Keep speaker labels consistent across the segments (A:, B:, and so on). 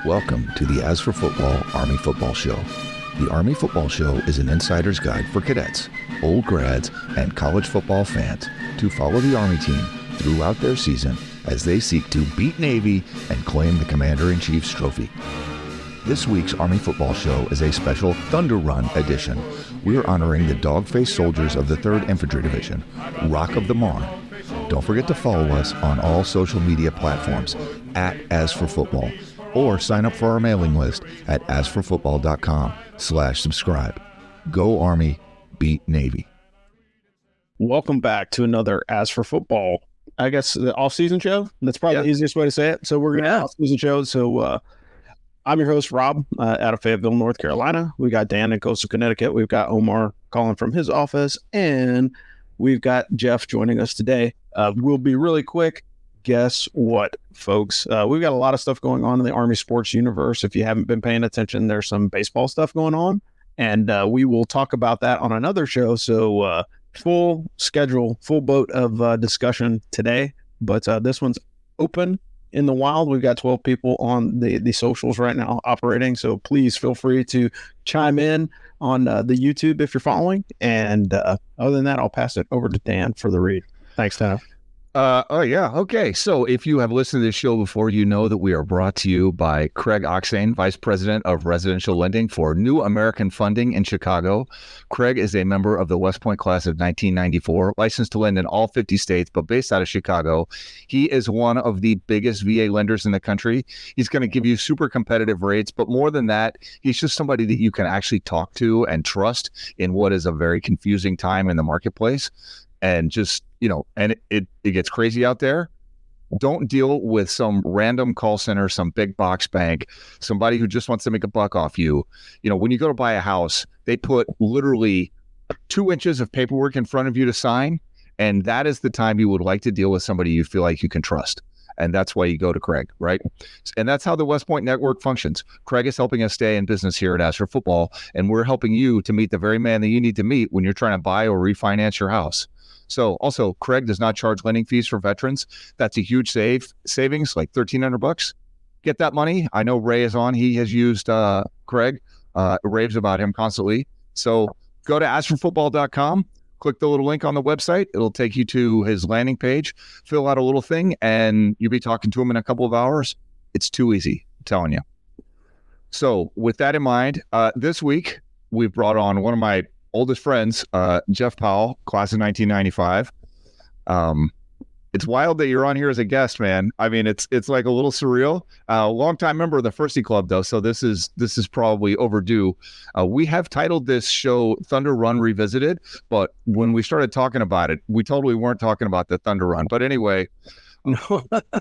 A: Welcome to the As for Football Army Football Show. The Army Football Show is an insider's guide for cadets, old grads, and college football fans to follow the Army team throughout their season as they seek to beat Navy and claim the Commander-in-Chief's trophy. This week's Army Football Show is a special Thunder Run edition. We're honoring the dog-faced soldiers of the 3rd Infantry Division, Rock of the Marne. Don't forget to follow us on all social media platforms at As for Football, or sign up for our mailing list at asforfootball.com/subscribe. Go Army, beat Navy.
B: Welcome back to another As for Football, I guess the off-season show. That's probably the easiest way to say it. So we're going to have off-season show. So I'm your host, Rob, out of Fayetteville, North Carolina. We got Dan in Coastal Connecticut. We've got Omar calling from his office, and we've got Jeff joining us today. We'll be really quick. Guess what, folks? We've got a lot of stuff going on in the Army sports universe. If you haven't been paying attention, there's some baseball stuff going on, and we will talk about that on another show. So full schedule, full boat of discussion today, but this one's open in the wild. We've got 12 people on the socials right now operating, so please feel free to chime in on the YouTube if you're following. And other than that, I'll pass it over to Dan for the read. Thanks, Dan.
A: Okay. So if you have listened to this show before, you know that we are brought to you by Craig Oxane, Vice President of Residential Lending for New American Funding in Chicago. Craig is a member of the West Point class of 1994, licensed to lend in all 50 states, but based out of Chicago. He is one of the biggest VA lenders in the country. He's going to give you super competitive rates, but more than that, he's just somebody that you can actually talk to and trust in what is a very confusing time in the marketplace. And just, and it gets crazy out there. Don't deal with some random call center, some big box bank, somebody who just wants to make a buck off you. When you go to buy a house, they put literally 2 inches of paperwork in front of you to sign. And that is the time you would like to deal with somebody you feel like you can trust. And that's why you go to Craig, right? And that's how the West Point Network functions. Craig is helping us stay in business here at As for Football, and we're helping you to meet the very man that you need to meet when you're trying to buy or refinance your house. So also, Craig does not charge lending fees for veterans. That's a huge savings, like $1,300. Get that money. I know Ray is on. He has used Craig, raves about him constantly. So go to asforfootball.com, click the little link on the website. It'll take you to his landing page, fill out a little thing, and you'll be talking to him in a couple of hours. It's too easy, I'm telling you. So with that in mind, this week, we've brought on one of my oldest friends, Jeff Powell, class of 1995. It's wild that you're on here as a guest, man. I mean, it's like a little surreal. Longtime member of the Firsty Club, though, so this is probably overdue. We have titled this show Thunder Run Revisited, but when we started talking about it, we totally weren't talking about the Thunder Run. But anyway.
B: No,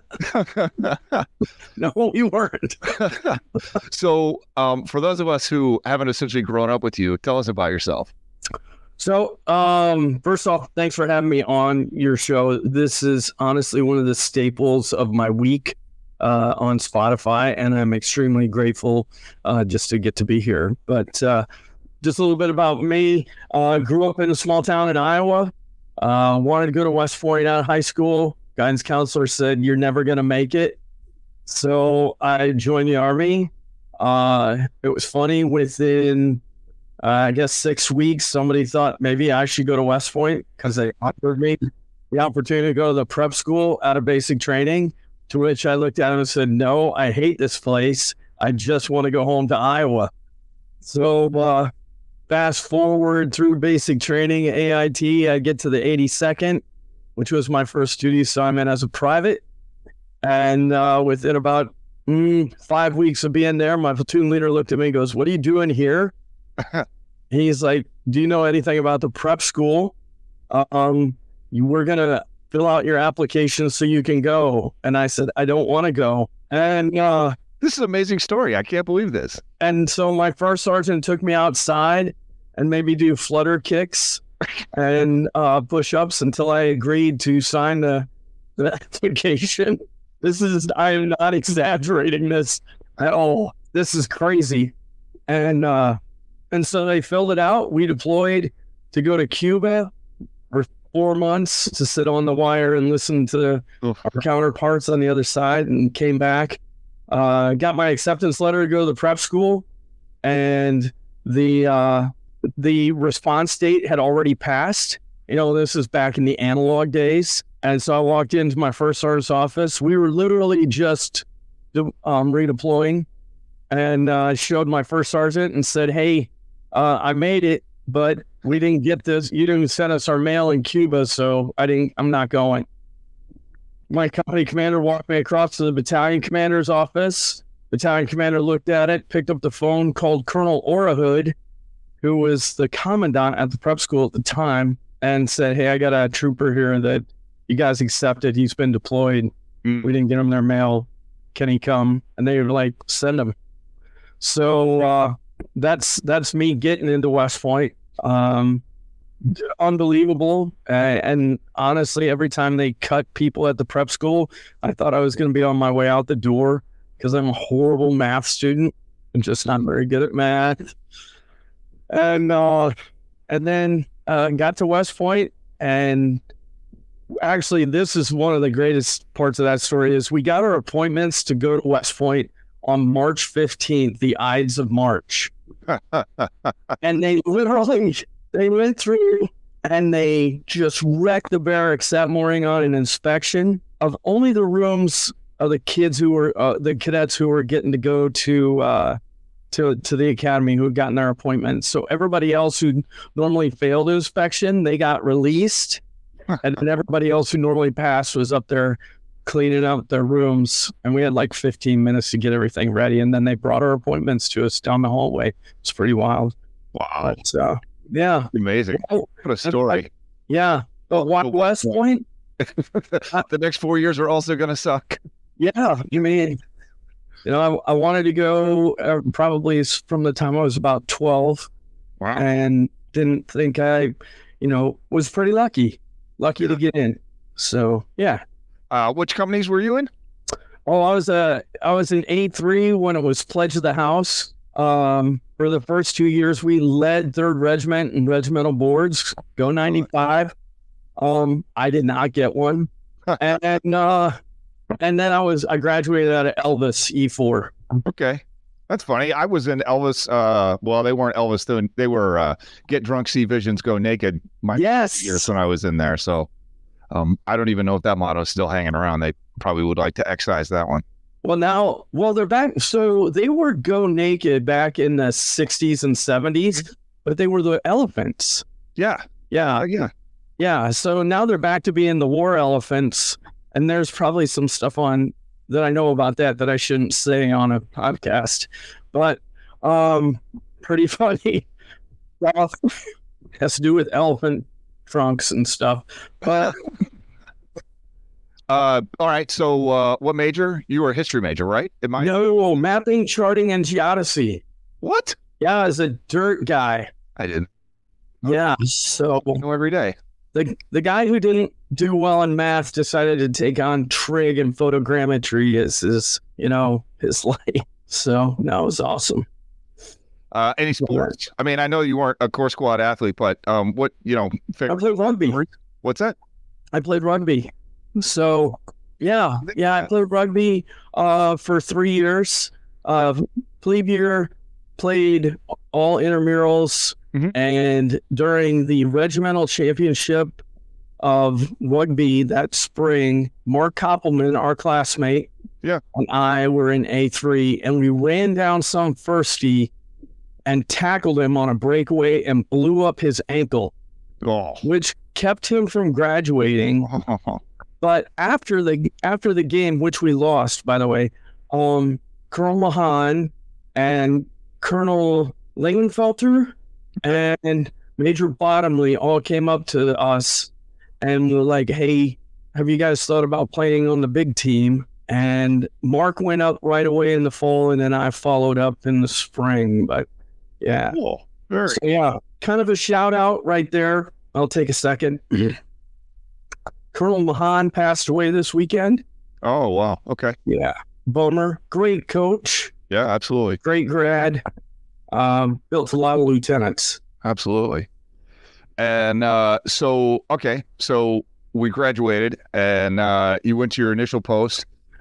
B: you weren't.
A: So for those of us who haven't essentially grown up with you, tell us about yourself.
C: So, first off, thanks for having me on your show. This is honestly one of the staples of my week on Spotify, and I'm extremely grateful just to get to be here. But just a little bit about me. Grew up in a small town in Iowa. Wanted to go to West Point out of high school. Guidance counselor said, "You're never going to make it." So I joined the Army. It was funny. Within I guess 6 weeks, somebody thought maybe I should go to West Point because they offered me the opportunity to go to the prep school out of basic training, to which I looked at them and said, "No, I hate this place. I just want to go home to Iowa." So fast forward through basic training, AIT, I get to the 82nd, which was my first duty assignment as a private. And within about 5 weeks of being there, my platoon leader looked at me and goes, "What are you doing here?" He's like, "Do you know anything about the prep school? You were going to fill out your application so you can go." And I said, "I don't want to go." And
A: this is an amazing story. I can't believe this.
C: And so my first sergeant took me outside and made me do flutter kicks and push-ups until I agreed to sign the application. I am not exaggerating this at all. This is crazy. And so they filled it out. We deployed to go to Cuba for 4 months to sit on the wire and listen to our counterparts on the other side, and came back. got my acceptance letter to go to the prep school, and the response date had already passed. This is back in the analog days. And so I walked into my first sergeant's office. We were literally just redeploying, and I showed my first sergeant and said, "Hey, I made it, but we didn't get this. You didn't send us our mail in Cuba, so I'm not going." My company commander walked me across to the battalion commander's office. Battalion commander looked at it, picked up the phone, called Colonel Orahood, who was the commandant at the prep school at the time, and said, "Hey, I got a trooper here that you guys accepted. He's been deployed. We didn't get him their mail. Can he come?" And they were like, "Send him." So that's me getting into West Point. Unbelievable. And honestly, every time they cut people at the prep school, I thought I was going to be on my way out the door, because I'm a horrible math student and just not very good at math. And then got to West Point, and actually, this is one of the greatest parts of that story is we got our appointments to go to West Point on March 15th, the Ides of March. And they went through and they just wrecked the barracks that morning on an inspection of only the rooms of the kids who were, the cadets who were getting to go to the academy, who had gotten their appointments. So everybody else who normally failed the inspection, they got released. And then everybody else who normally passed was up there cleaning up their rooms. And we had like 15 minutes to get everything ready. And then they brought our appointments to us down the hallway. It's pretty wild.
A: Wow.
C: But, yeah.
A: Amazing. What a story.
C: Yeah. But West Point?
A: The next 4 years are also going to suck.
C: Yeah. You mean, I wanted to go probably from the time I was about 12.
A: Wow.
C: And didn't think I, was pretty lucky to get in. So, yeah.
A: Which companies were you in?
C: Oh, I was in 83 when it was Pledge of the House. For the first 2 years, we led 3rd Regiment and regimental boards. Go 95. I did not get one. And then I graduated out of Elvis E4.
A: Okay. That's funny. I was in Elvis. Well, they weren't Elvis. They were Get Drunk, See Visions, Go Naked. Years when I was in there. So I don't even know if that motto is still hanging around. They probably would like to excise that one.
C: Well, they're back. So they were Go Naked back in the 60s and 70s, but they were the Elephants.
A: Yeah.
C: Yeah. So now they're back to being the War Elephants. And there's probably some stuff on that I know about that I shouldn't say on a podcast, but pretty funny stuff. Has to do with elephant trunks and stuff. But
A: all right. So what major? You were a history major, right?
C: No, mapping, charting, and geodesy.
A: What?
C: Yeah, as a dirt guy.
A: I didn't.
C: Yeah. So
A: every day.
C: The guy who didn't do well in math decided to take on trig and photogrammetry as his life. So that was awesome.
A: Any sports? I mean, I know you weren't a core squad athlete, but what
C: I played rugby.
A: What's that?
C: I played rugby. So yeah, I played rugby for 3 years. Plebe year, played all intramurals. Mm-hmm. And during the regimental championship of rugby that spring, Mark Koppelman, our classmate, and I were in A3, and we ran down some firstie and tackled him on a breakaway and blew up his ankle, which kept him from graduating. But after the game, which we lost, by the way, Colonel Mahan and Colonel Langenfelter and Major Bottomley all came up to us and were like, "Hey, have you guys thought about playing on the big team?" And Mark went up right away in the fall, and then I followed up in the spring. But yeah,
A: cool.
C: Kind of a shout out right there. I'll take a second. Colonel Mahan passed away this weekend.
A: Oh, wow. Okay.
C: Yeah. Bummer. Great coach.
A: Yeah, absolutely.
C: Great grad. Built a lot of lieutenants.
A: Absolutely. And so we graduated, and you went to your initial post,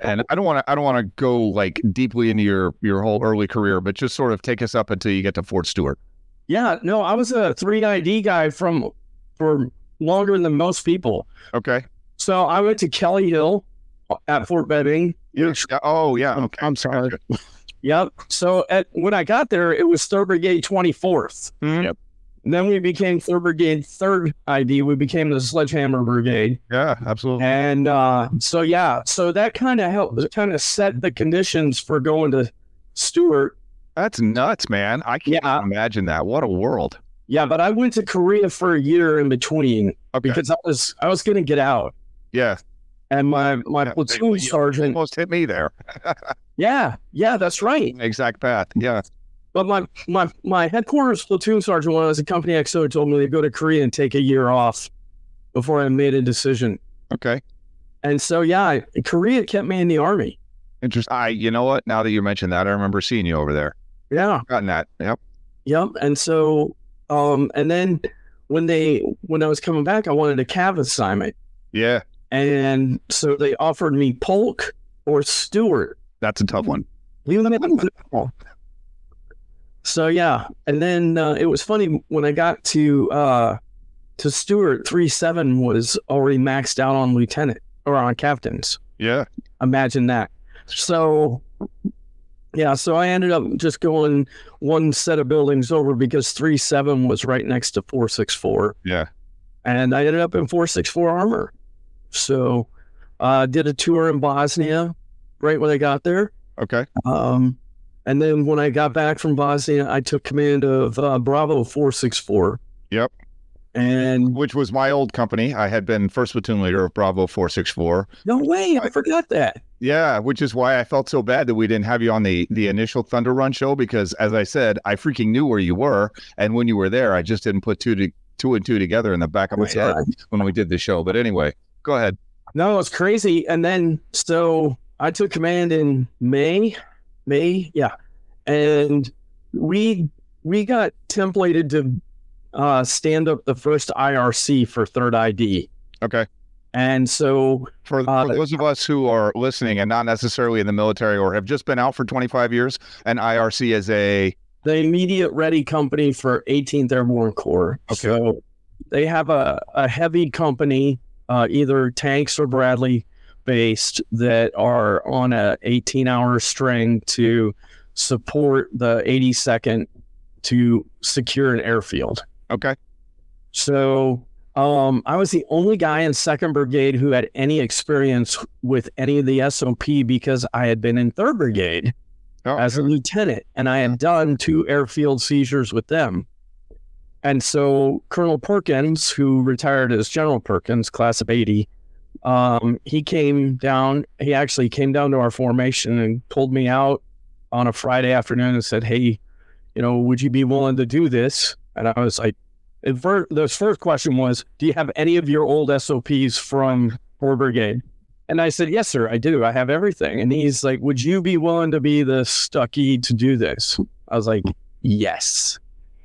A: And I don't want to go like deeply into your whole early career, but just sort of take us up until you get to Fort Stewart.
C: Yeah, no, I was a 3ID guy for longer than most people.
A: Okay.
C: So I went to Kelly Hill at Fort Benning.
A: Oh, yeah. Okay.
B: I'm sorry.
C: Yep. So when I got there, it was 3rd Brigade 24th.
A: Mm-hmm. Yep.
C: And then we became 3rd Brigade 3rd ID. We became the Sledgehammer Brigade.
A: Yeah, absolutely.
C: And so that kind of helped, kind of set the conditions for going to Stewart.
A: That's nuts, man. I can't imagine that. What a world.
C: Yeah, but I went to Korea for a year in between because I was going to get out.
A: Yeah.
C: And my platoon sergeant
A: almost hit me there.
C: Yeah, that's right.
A: Exact path. Yeah.
C: But my headquarters platoon sergeant, when I was a company XO, told me to go to Korea and take a year off before I made a decision.
A: Okay.
C: And so Korea kept me in the Army.
A: Interesting. You know what? Now that you mentioned that, I remember seeing you over there.
C: Yeah.
A: Gotten that. Yep.
C: Yep. And so and then when I was coming back, I wanted a cav assignment.
A: Yeah.
C: And so they offered me Polk or Stewart.
A: That's a tough one.
C: So and then it was funny when I got to Stewart. 3-7 was already maxed out on lieutenant or on captains.
A: Yeah,
C: imagine that. So so I ended up just going one set of buildings over because 3-7 was right next to 464.
A: Yeah,
C: and I ended up in 464 armor. So did a tour in Bosnia right when I got there.
A: Okay.
C: And then when I got back from Bosnia, I took command of Bravo 464.
A: Yep.
C: And
A: which was my old company. I had been first platoon leader of Bravo 464.
C: No way. I forgot that.
A: Yeah, which is why I felt so bad that we didn't have you on the initial Thunder Run show, because as I said, I freaking knew where you were. And when you were there, I just didn't put two and two together in the back of my head when we did the show. But anyway, go ahead.
C: No, it's crazy. And then, so I took command in May, and we got templated to stand up the first IRC for 3rd ID.
A: Okay.
C: And so
A: for those of us who are listening and not necessarily in the military or have just been out for 25 years, an IRC is the
C: immediate ready company for 18th Airborne Corps.
A: Okay.
C: So they have a heavy company, either tanks or Bradley based, that are on a 18-hour string to support the 82nd to secure an airfield.
A: Okay.
C: So I was the only guy in 2nd Brigade who had any experience with any of the SOP because I had been in 3rd Brigade as a lieutenant, and I had done 2 airfield seizures with them. And so Colonel Perkins, who retired as General Perkins, class of 80, he came down. He actually came down to our formation and pulled me out on a Friday afternoon and said, "Hey, would you be willing to do this?" And I was like, the first question was, "Do you have any of your old SOPs from 4th Brigade?" And I said, "Yes, sir, I do. I have everything." And he's like, "Would you be willing to be the Stuckey to do this?" I was like, "Yes."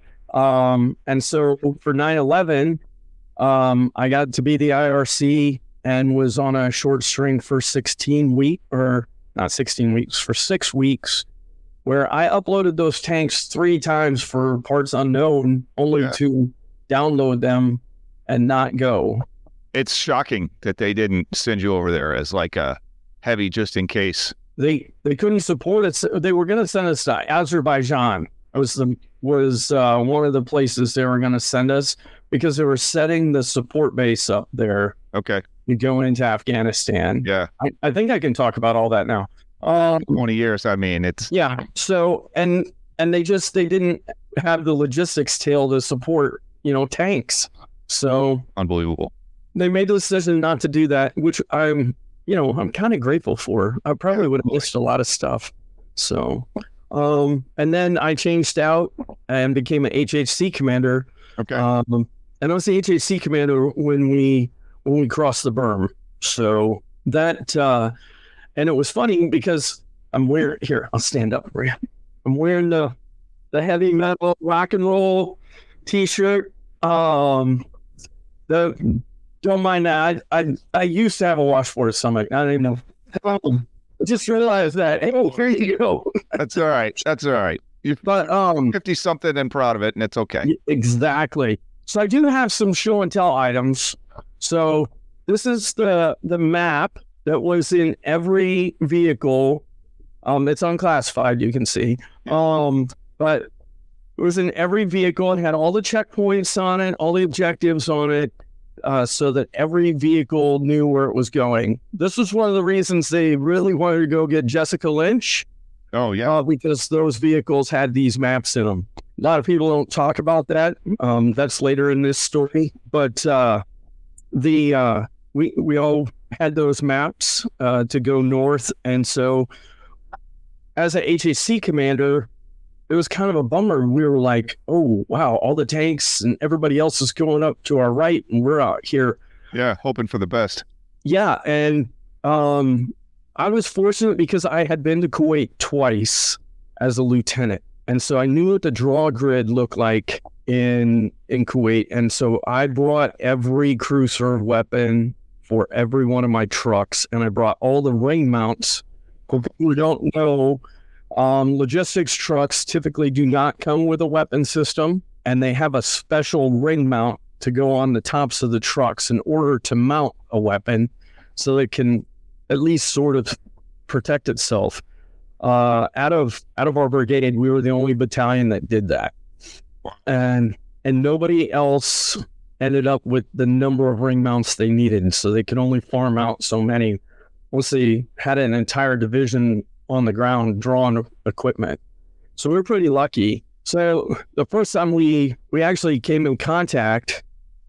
C: And so for 9/11, I got to be the IRC and was on a short string for 16 weeks, or not 16 weeks, for 6 weeks, where I uploaded those tanks 3 times for parts unknown, only to download them and not go.
A: It's shocking that they didn't send you over there as like a heavy just in case.
C: They couldn't support it. They were going to send us to Azerbaijan. It was one of the places they were going to send us because they were setting the support base up there.
A: Okay.
C: Going into Afghanistan.
A: Yeah.
C: I think I can talk about all that now.
A: 20 years. I mean, it's.
C: Yeah. So, and they didn't have the logistics tail to support, tanks. So.
A: Unbelievable.
C: They made the decision not to do that, which I'm kind of grateful for. I probably would have missed a lot of stuff. So, and then I changed out and became an HHC commander.
A: Okay.
C: And I was the HHC commander when we crossed the berm. So that, and it was funny because I'm wearing, here, I'll stand up for you. I'm wearing the heavy metal rock and roll t-shirt. Don't mind that. I used to have a washboard stomach. I don't even know. just realized that. Hey, here you go.
A: That's all right. You're 50-something and proud of it, and it's okay.
C: Exactly. So I do have some show and tell items. So this is the map that was in every vehicle. It's unclassified, you can see. But it was in every vehicle and had all the checkpoints on it, all the objectives on it, so that every vehicle knew where it was going. This was one of the reasons they really wanted to go get Jessica Lynch.
A: Oh, yeah.
C: Because those vehicles had these maps in them. A lot of people don't talk about that. That's later in this story. But we all had those maps to go north. And so as a HAC commander, it was kind of a bummer. We were like, oh, wow, all the tanks and everybody else is going up to our right, and we're out here.
A: Yeah, hoping for the best.
C: Yeah, and I was fortunate because I had been to Kuwait twice as a lieutenant. And so I knew what the draw grid looked like in Kuwait. And so I brought every crew serve weapon for every one of my trucks, and I brought all the ring mounts. For people who don't know, logistics trucks typically do not come with a weapon system, and they have a special ring mount to go on the tops of the trucks in order to mount a weapon so it can at least sort of protect itself. Out of our brigade, we were the only battalion that did that. And nobody else ended up with the number of ring mounts they needed, so they could only farm out so many. Once they had an entire division on the ground drawing equipment. So we were pretty lucky. So the first time we actually came in contact,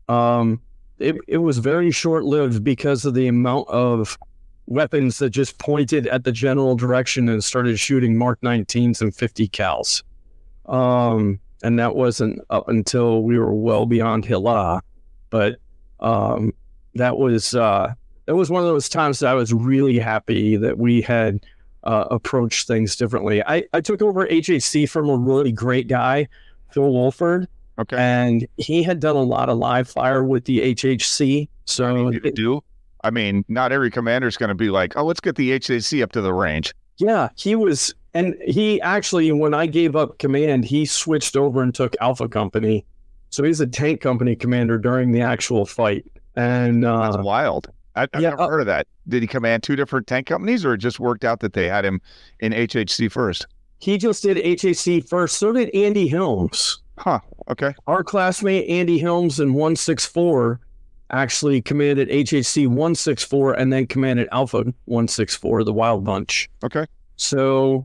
C: it was very short-lived because of the amount of weapons that just pointed at the general direction and started shooting Mark 19s and 50 cals. And that wasn't up until we were well beyond Hila. But that was one of those times that I was really happy that we had approached things differently. I took over HAC from a really great guy, Phil Wolford.
A: Okay.
C: And he had done a lot of live fire with the HHC. So
A: I mean, not every commander is going to be like, oh, let's get the HAC up to the range.
C: Yeah, he was. And he actually, when I gave up command, he switched over and took Alpha Company. So he's a tank company commander during the actual fight. And
A: that's wild. I've never heard of that. Did he command two different tank companies, or it just worked out that they had him in HHC first?
C: He just did HAC first. So did Andy Helms.
A: Huh. Okay.
C: Our classmate Andy Helms in 164 actually commanded HAC 164 and then commanded Alpha 164, the Wild Bunch.
A: Okay.
C: So,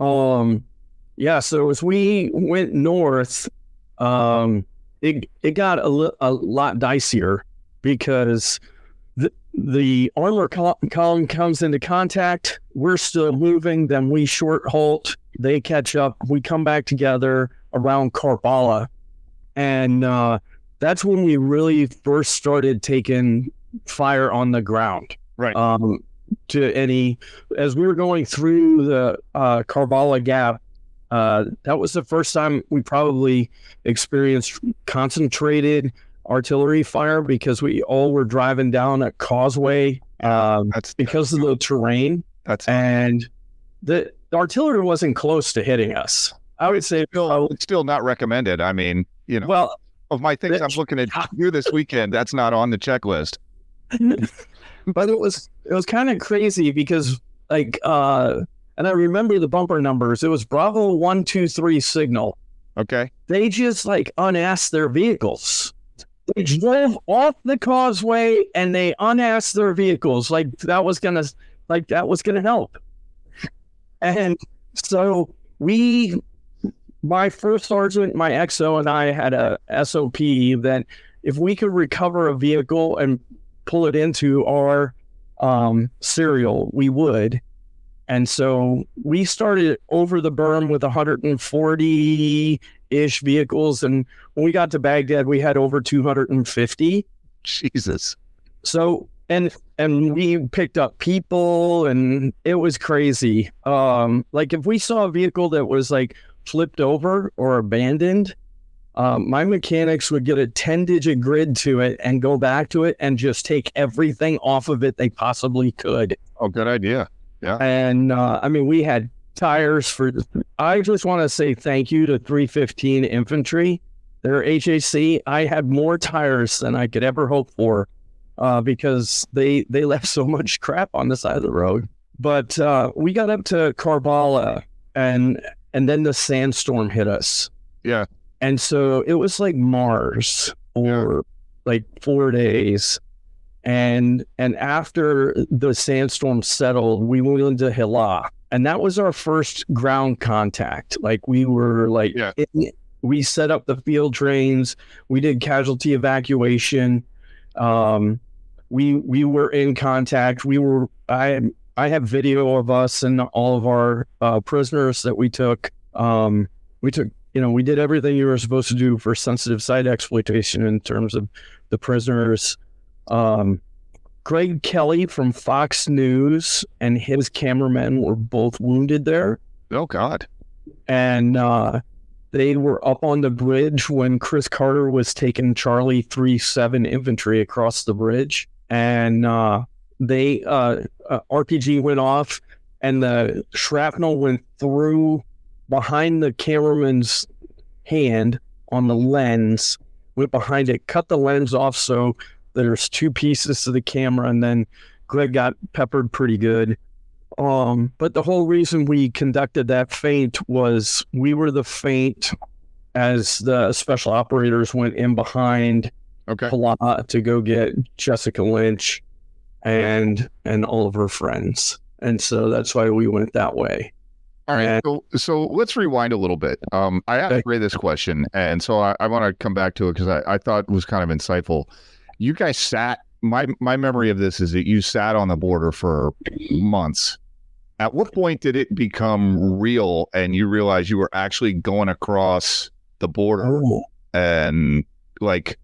C: so as we went north, it got a lot dicier because the armor column comes into contact. We're still moving. Then we short halt. They catch up. We come back together around Karbala. And that's when we really first started taking fire on the ground.
A: Right.
C: As we were going through the Karbala Gap, that was the first time we probably experienced concentrated artillery fire because we all were driving down a causeway because of the terrain. And the artillery wasn't close to hitting us. I would say
A: it's still not recommended. I mean, well, of my things I'm looking at do this weekend, that's not on the checklist.
C: But it was kind of crazy because and I remember the bumper numbers. It was Bravo 123 signal.
A: Okay.
C: They just unasked their vehicles. They drove off the causeway and they unasked their vehicles that was gonna help. And so my first sergeant, my XO, and I had a SOP that if we could recover a vehicle and pull it into our serial, we would. And so we started over the berm with 140-ish vehicles. And when we got to Baghdad, we had over 250.
A: Jesus.
C: So, and we picked up people and it was crazy. If we saw a vehicle that was flipped over or abandoned, my mechanics would get a 10-digit grid to it and go back to it and just take everything off of it they possibly could.
A: Oh, good idea. Yeah.
C: And I mean, we had tires for. I just want to say thank you to 315 Infantry. Their HAC. I had more tires than I could ever hope for, because they left so much crap on the side of the road. But we got up to Karbala, and then the sandstorm hit us.
A: Yeah.
C: And so it was like Mars for like 4 days. And after the sandstorm settled, we went into Hila. And that was our first ground contact. Like we were like, we set up the field trains. We did casualty evacuation. We were in contact. I have video of us and all of our prisoners that we took. We did everything you were supposed to do for sensitive site exploitation in terms of the prisoners. Greg Kelly from Fox News and his cameramen were both wounded there.
A: Oh, God. And
C: they were up on the bridge when Chris Carter was taking Charlie 37 infantry across the bridge. And RPG went off, and the shrapnel went through behind the cameraman's hand on the lens, went behind it, cut the lens off, so there's two pieces to the camera, and then Greg got peppered pretty good. But the whole reason we conducted that feint was we were the feint as the special operators went in behind Pala to go get Jessica Lynch and all of her friends. And so that's why we went that way.
A: All right. So let's rewind a little bit. I asked Ray this question, and so I want to come back to it because I thought it was kind of insightful. You guys sat, my memory of this is that you sat on the border for months. At what point did it become real and you realized you were actually going across the border? And like,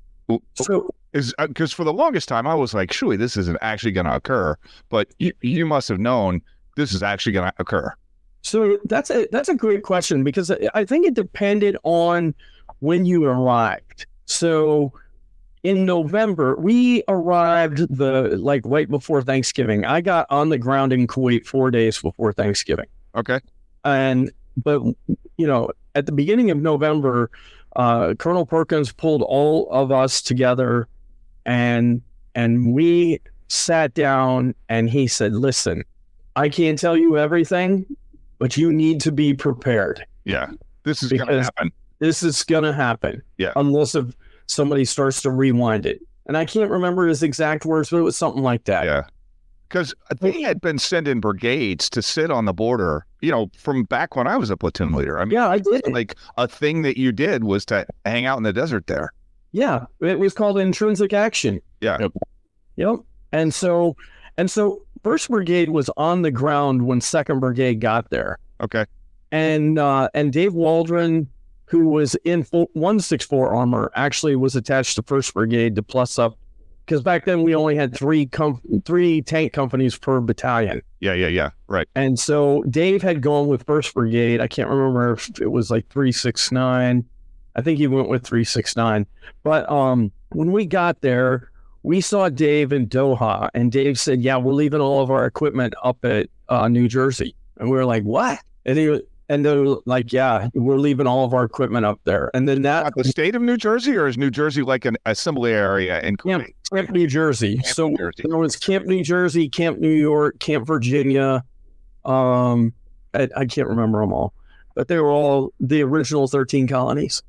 A: because for the longest time I was like, surely this isn't actually going to occur, but you must have known this is actually going to occur.
C: So that's a great question, because I think it depended on when you arrived. So in November, we arrived right before Thanksgiving. I got on the ground in Kuwait 4 days before Thanksgiving.
A: Okay.
C: But at the beginning of November, Colonel Perkins pulled all of us together, and we sat down, and he said, "Listen, I can't tell you everything, but you need to be prepared."
A: Yeah, this is going to happen.
C: This is going to happen.
A: Yeah,
C: unless if somebody starts to rewind it. And I can't remember his exact words, but it was something like that.
A: Yeah. Because they had been sending brigades to sit on the border, from back when I was a platoon leader. I mean,
C: I did.
A: Like a thing that you did was to hang out in the desert there.
C: Yeah. It was called intrinsic action.
A: Yeah.
C: Yep. And so 1st Brigade was on the ground when 2nd Brigade got there.
A: Okay.
C: And Dave Waldron, who was in 164 armor, actually was attached to 1st Brigade to plus up, because back then we only had three tank companies per battalion.
A: Yeah. Right.
C: And so Dave had gone with 1st Brigade. I can't remember if it was like 369. I think he went with 369. But when we got there, we saw Dave in Doha, and Dave said, "Yeah, we're leaving all of our equipment up at New Jersey." And we were like, "What?" And they were like, "Yeah, we're leaving all of our equipment up there." And then that...
A: The state of New Jersey, or is New Jersey like an assembly area in
C: Camp New Jersey? There was Camp New Jersey, Camp New York, Camp Virginia. I can't remember them all, but they were all the original 13 colonies.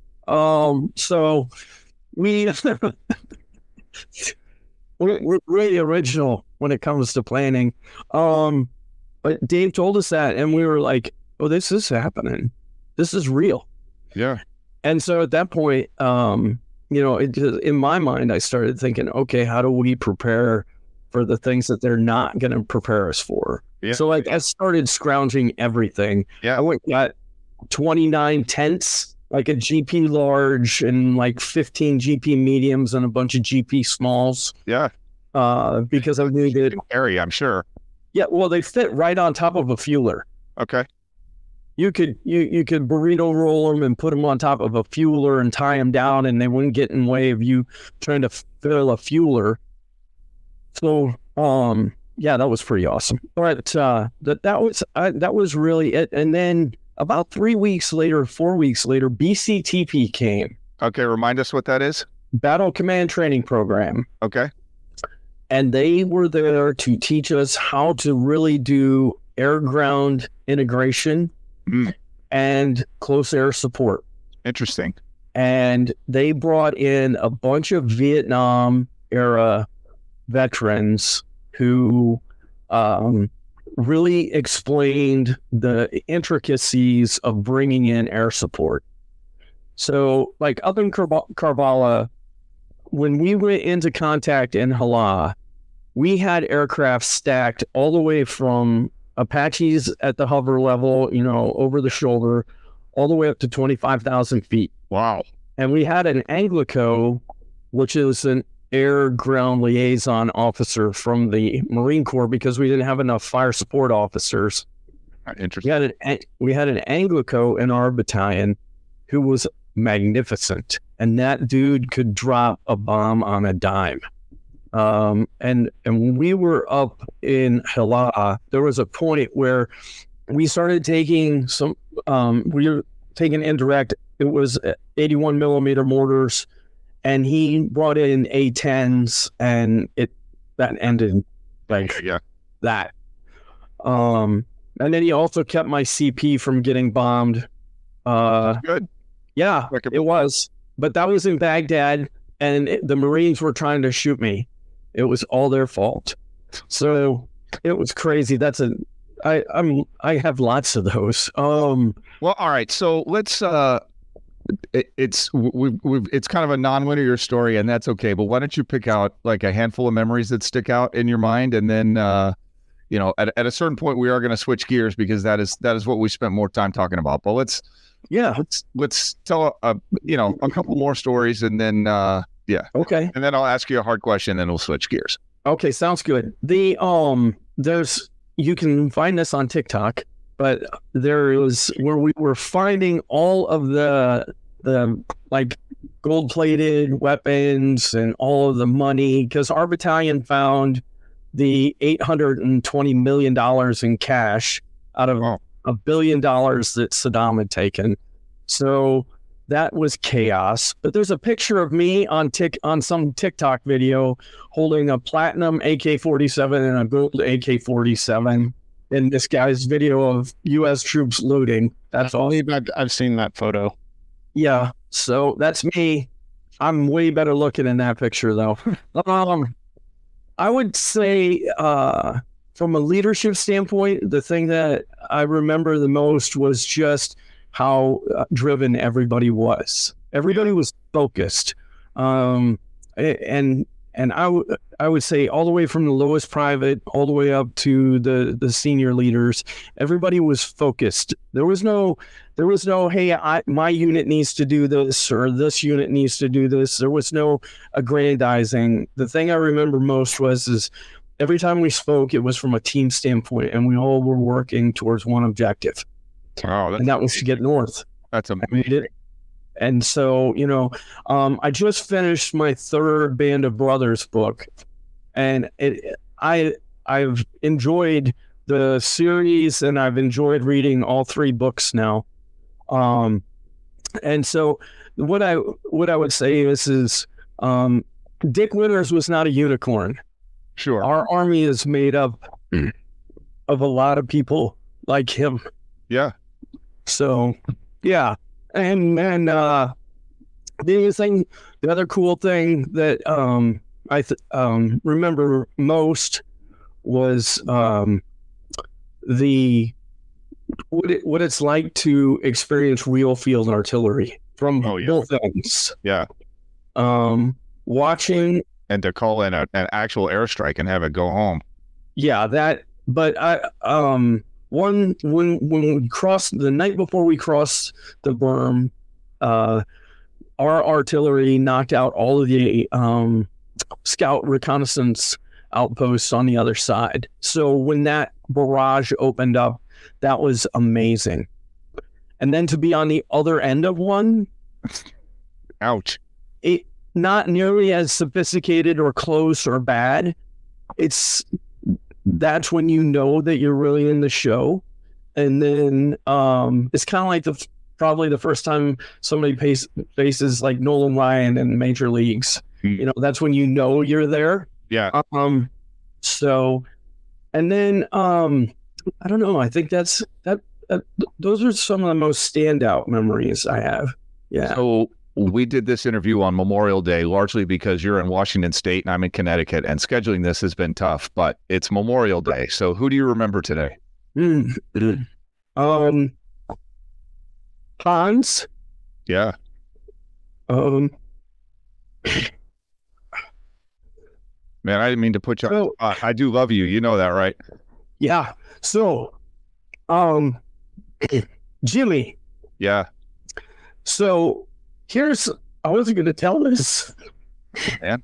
C: So we're really original when it comes to planning. But Dave told us that, and we were like, "Oh, this is happening. This is real."
A: Yeah.
C: And so at that point, in my mind, I started thinking, okay, how do we prepare for the things that they're not going to prepare us for? Yeah. So I started scrounging everything.
A: Yeah.
C: I went got 29 tents, like a GP large and like 15 GP mediums and a bunch of GP smalls.
A: Yeah.
C: Because I needed
A: area, I'm sure.
C: Yeah. Well, they fit right on top of a fueler.
A: Okay.
C: You could burrito roll them and put them on top of a fueler and tie them down, and they wouldn't get in the way of you trying to fill a fueler. So that was pretty awesome. But that was really it. And then about 4 weeks later, BCTP came.
A: Okay, remind us what that is.
C: Battle Command Training Program.
A: Okay.
C: And they were there to teach us how to really do air-ground integration and close air support.
A: Interesting.
C: And they brought in a bunch of Vietnam-era veterans who really explained the intricacies of bringing in air support. So, like up in Karbala, when we went into contact in Hala, we had aircraft stacked all the way from Apaches at the hover level, over the shoulder, all the way up to 25,000 feet.
A: Wow.
C: And we had an Anglico, which is an air-ground liaison officer from the Marine Corps, because we didn't have enough fire support officers.
A: Interesting.
C: We had an Anglico in our battalion who was magnificent, and that dude could drop a bomb on a dime. And when we were up in Hala, there was a point where we started taking we were taking indirect. It was 81 millimeter mortars, and he brought in A10s, and that ended that. And then he also kept my CP from getting bombed.
A: Good.
C: Yeah, it was. But that was in Baghdad, and the Marines were trying to shoot me. It was all their fault. So it was crazy. I have lots of those.
A: Well, all right. So let's it's kind of a non-linear story, and that's okay. But why don't you pick out like a handful of memories that stick out in your mind, and then at a certain point we are going to switch gears, because that is what we spent more time talking about. But let's tell a couple more stories, and then
C: okay,
A: and then I'll ask you a hard question, and then we'll switch gears.
C: Okay, sounds good. You can find this on TikTok, but there was where we were finding all of the like gold-plated weapons and all of the money, because our battalion found the $820 million in cash out of $1 billion that Saddam had taken. So that was chaos. But there's a picture of me on some TikTok video holding a platinum AK-47 and a gold AK-47 in this guy's video of U.S. troops looting. That's all.
B: I've seen that photo.
C: Yeah, so that's me. I'm way better looking in that picture, though. I would say, from a leadership standpoint, the thing that I remember the most was just how driven everybody was. Everybody was focused, and I would say all the way from the lowest private all the way up to the senior leaders, everybody was focused. There was no hey, my unit needs to do this, or this unit needs to do this. There was no aggrandizing. The thing I remember most was every time we spoke, it was from a team standpoint, and we all were working towards one objective.
A: Oh,
C: and that was to get north.
A: That's amazing.
C: And so, I just finished my third Band of Brothers book, and I've enjoyed the series, and I've enjoyed reading all three books now. And so what I would say is Dick Winters was not a unicorn.
A: Sure.
C: Our army is made up of a lot of people like him.
A: Yeah.
C: So, yeah. And the other cool thing that I remember most was what it's like to experience real field artillery from both ends.
A: Yeah.
C: Watching
A: and to call in an actual airstrike and have it go home.
C: Yeah, that. But when we crossed the night before we crossed the berm, our artillery knocked out all of the scout reconnaissance outposts on the other side. So when that barrage opened up, that was amazing. And then to be on the other end of one,
A: ouch!
C: It not nearly as sophisticated or close or bad. It's that's when you know that you're really in the show. And then it's kind of like probably the first time somebody faces like Nolan Ryan in major leagues. You know, that's when you know you're there.
A: Yeah.
C: So, and then I don't know. I think those are some of the most standout memories I have. Yeah.
A: So we did this interview on Memorial Day, largely because you're in Washington State and I'm in Connecticut, and scheduling this has been tough, but it's Memorial Day. So who do you remember today?
C: Hans.
A: Yeah. Man, I didn't mean to put you on the spot. I do love you. You know that, right?
C: Yeah. So, Jimmy.
A: Yeah.
C: So I wasn't going to tell this.
A: Man.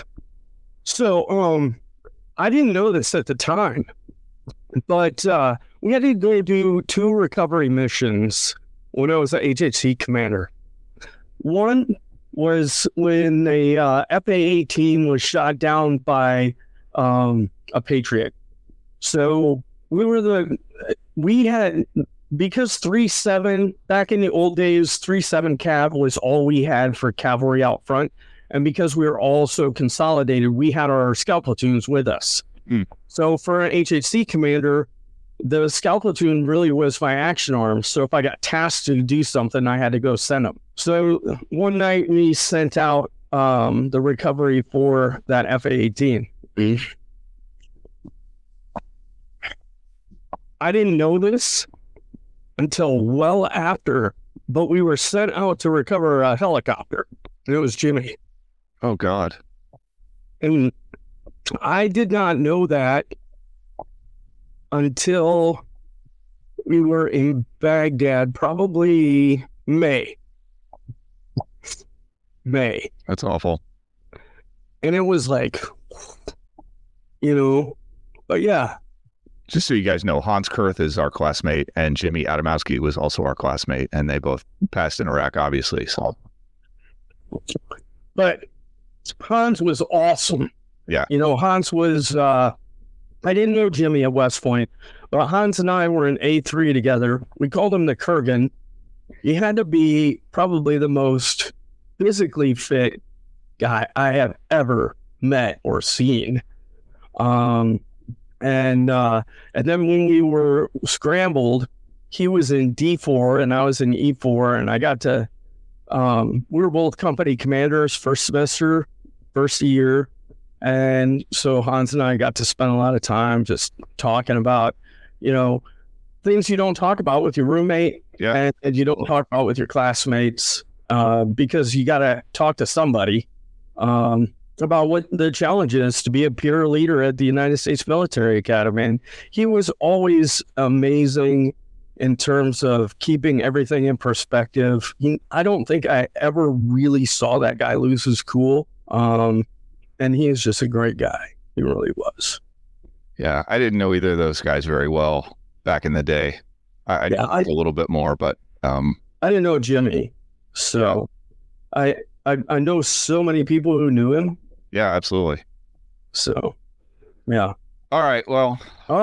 C: So, I didn't know this at the time, but we had to go do 2 recovery missions when I was an HHC commander. One was when a FA-18 was shot down by a Patriot. So we had, because 3-7, back in the old days, 3-7 Cav was all we had for cavalry out front. And because we were all so consolidated, we had our scout platoons with us. So for an HHC commander, the scout platoon really was my action arm. So if I got tasked to do something, I had to go send them. So one night we sent out the recovery for that FA-18. I didn't know this until well after, but we were sent out to recover a helicopter. It was Jimmy.
A: Oh, God.
C: And I did not know that until we were in Baghdad, probably May.
A: That's awful.
C: And it was like, but yeah.
A: Just so you guys know, Hans Kurth is our classmate, and Jimmy Adamowski was also our classmate, and they both passed in Iraq, obviously. So,
C: but Hans was awesome.
A: Yeah.
C: Hans was, I didn't know Jimmy at West Point, but Hans and I were in A3 together. We called him the Kurgan. He had to be probably the most physically fit guy I have ever met or seen. And then when we were scrambled, he was in D4 and I was in E4, and I got to, we were both company commanders first semester, first year. And so Hans and I got to spend a lot of time just talking about, things you don't talk about with your roommate, and you don't talk about with your classmates, because you got to talk to somebody about what the challenge is to be a peer leader at the United States Military Academy. And he was always amazing in terms of keeping everything in perspective. I don't think I ever really saw that guy lose his cool. And he is just a great guy. He really was.
A: Yeah, I didn't know either of those guys very well back in the day. I knew a little bit more, but
C: I didn't know Jimmy. So I know so many people who knew him.
A: Yeah, absolutely.
C: So, yeah.
A: All right. Well,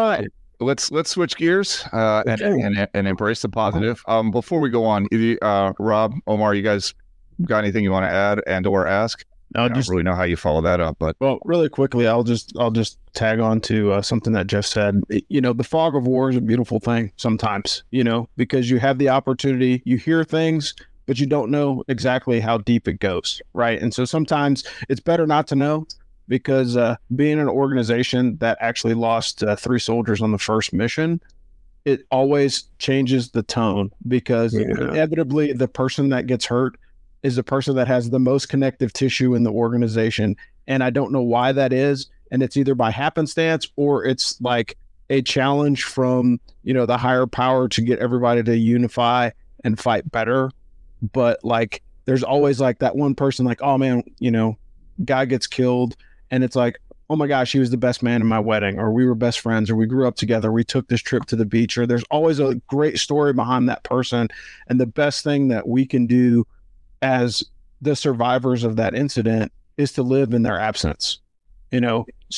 C: let's
A: switch gears and embrace the positive. Before we go on, Rob, Omar, you guys got anything you want to add and or ask? I don't really know how you follow that up, but
B: really quickly, I'll just tag on to something that Jeff said. The fog of war is a beautiful thing sometimes, because you have the opportunity, you hear things, but you don't know exactly how deep it goes, right? And so sometimes it's better not to know, because being an organization that actually lost 3 soldiers on the first mission, it always changes the tone, because inevitably the person that gets hurt is the person that has the most connective tissue in the organization. And I don't know why that is. And it's either by happenstance or it's like a challenge from, the higher power to get everybody to unify and fight better. But like, there's always like that one person like, oh man, guy gets killed. And it's like, oh my gosh, he was the best man in my wedding, or we were best friends, or we grew up together. We took this trip to the beach, or there's always a great story behind that person. And the best thing that we can do as the survivors of that incident is to live in their absence, so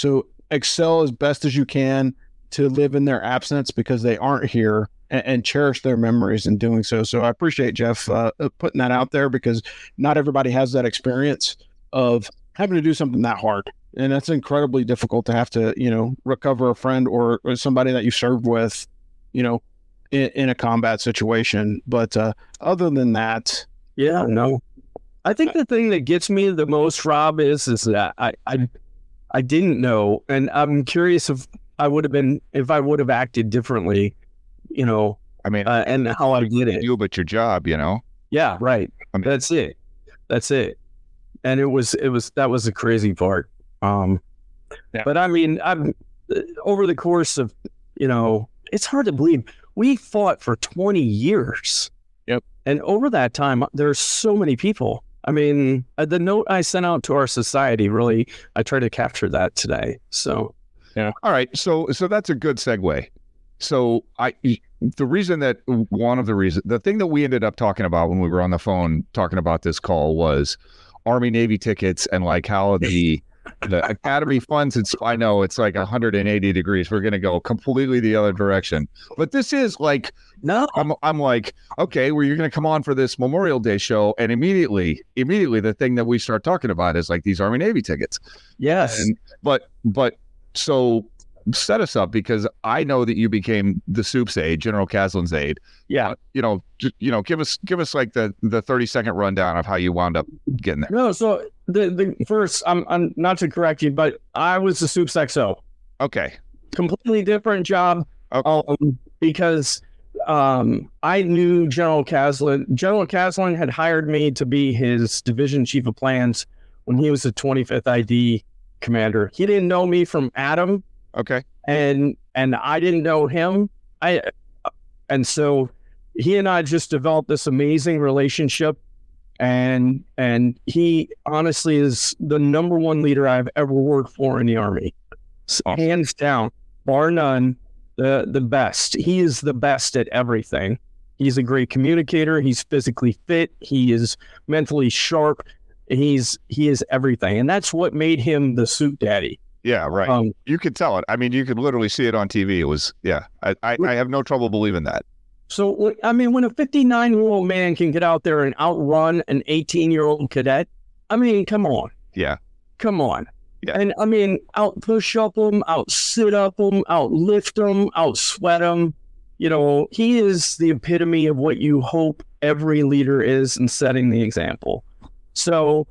B: excel as best as you can to live in their absence because they aren't here, and cherish their memories in doing so. So I appreciate Jeff putting that out there, because not everybody has that experience of having to do something that hard. And that's incredibly difficult to have to, recover a friend or somebody that you served with, in a combat situation. But other than that.
C: Yeah, no. I think the thing that gets me the most, Rob, is that I didn't know. And I'm curious if I would have acted differently,
A: I mean,
C: and how I did it.
A: You, but your job,
C: Yeah, right. I mean, That's it. And that was the crazy part. But I mean, I'm over the course of, it's hard to believe we fought for 20 years.
B: Yep.
C: And over that time, there's so many people. I mean, the note I sent out to our society, really, I try to capture that today. So,
A: yeah. All right. So that's a good segue. So the thing that we ended up talking about when we were on the phone talking about this call was Army Navy tickets, and like how the Academy funds. I know it's like 180 degrees. We're going to go completely the other direction. But this is like,
C: no,
A: I'm like, okay, well, you're going to come on for this Memorial Day show. And immediately the thing that we start talking about is like these Army Navy tickets.
C: Yes.
A: But so set us up, because I know that you became the Soup's aide, General Caslen's aide.
C: Yeah.
A: Give us like the 30-second rundown of how you wound up getting there.
C: No, so the first, I'm not to correct you, but I was the Soup's XO.
A: Okay.
C: Completely different job.
A: Okay.
C: Because I knew General Caslen. General Caslen had hired me to be his division chief of plans when he was the 25th ID commander. He didn't know me from Adam.
A: Okay.
C: And I didn't know him. And so he and I just developed this amazing relationship, and he honestly is the number one leader I've ever worked for in the Army. Awesome. Hands down, bar none, the best. He is the best at everything. He's a great communicator. He's physically fit. He is mentally sharp. He is everything. And that's what made him the Soup Daddy.
A: Yeah, right. You could tell it. I mean, you could literally see it on TV. It was, yeah. I have no trouble believing that.
C: So, I mean, when a 59-year-old man can get out there and outrun an 18-year-old cadet, I mean, come on.
A: Yeah.
C: Come on.
A: Yeah.
C: And, I mean, out push up him, out sit up him, out lift him, out sweat him. He is the epitome of what you hope every leader is in setting the example. So,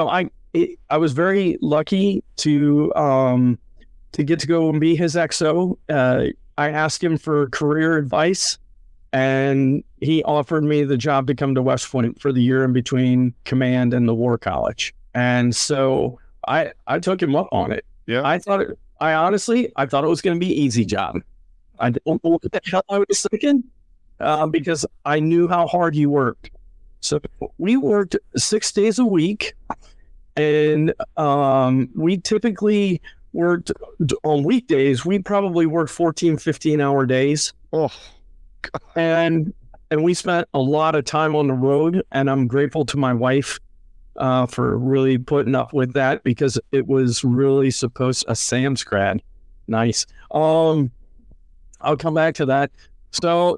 C: I was very lucky to get to go and be his XO. I asked him for career advice, and he offered me the job to come to West Point for the year in between command and the War College. And so I took him up on it.
A: Yeah.
C: I thought it was going to be an easy job. I don't know what the hell I was thinking, because I knew how hard he worked. So we worked 6 days a week. And we typically worked on weekdays. We probably worked 14, 15-hour days.
A: Oh, God.
C: And we spent a lot of time on the road. And I'm grateful to my wife for really putting up with that, because it was really a Sam's grad. Nice. I'll come back to that. So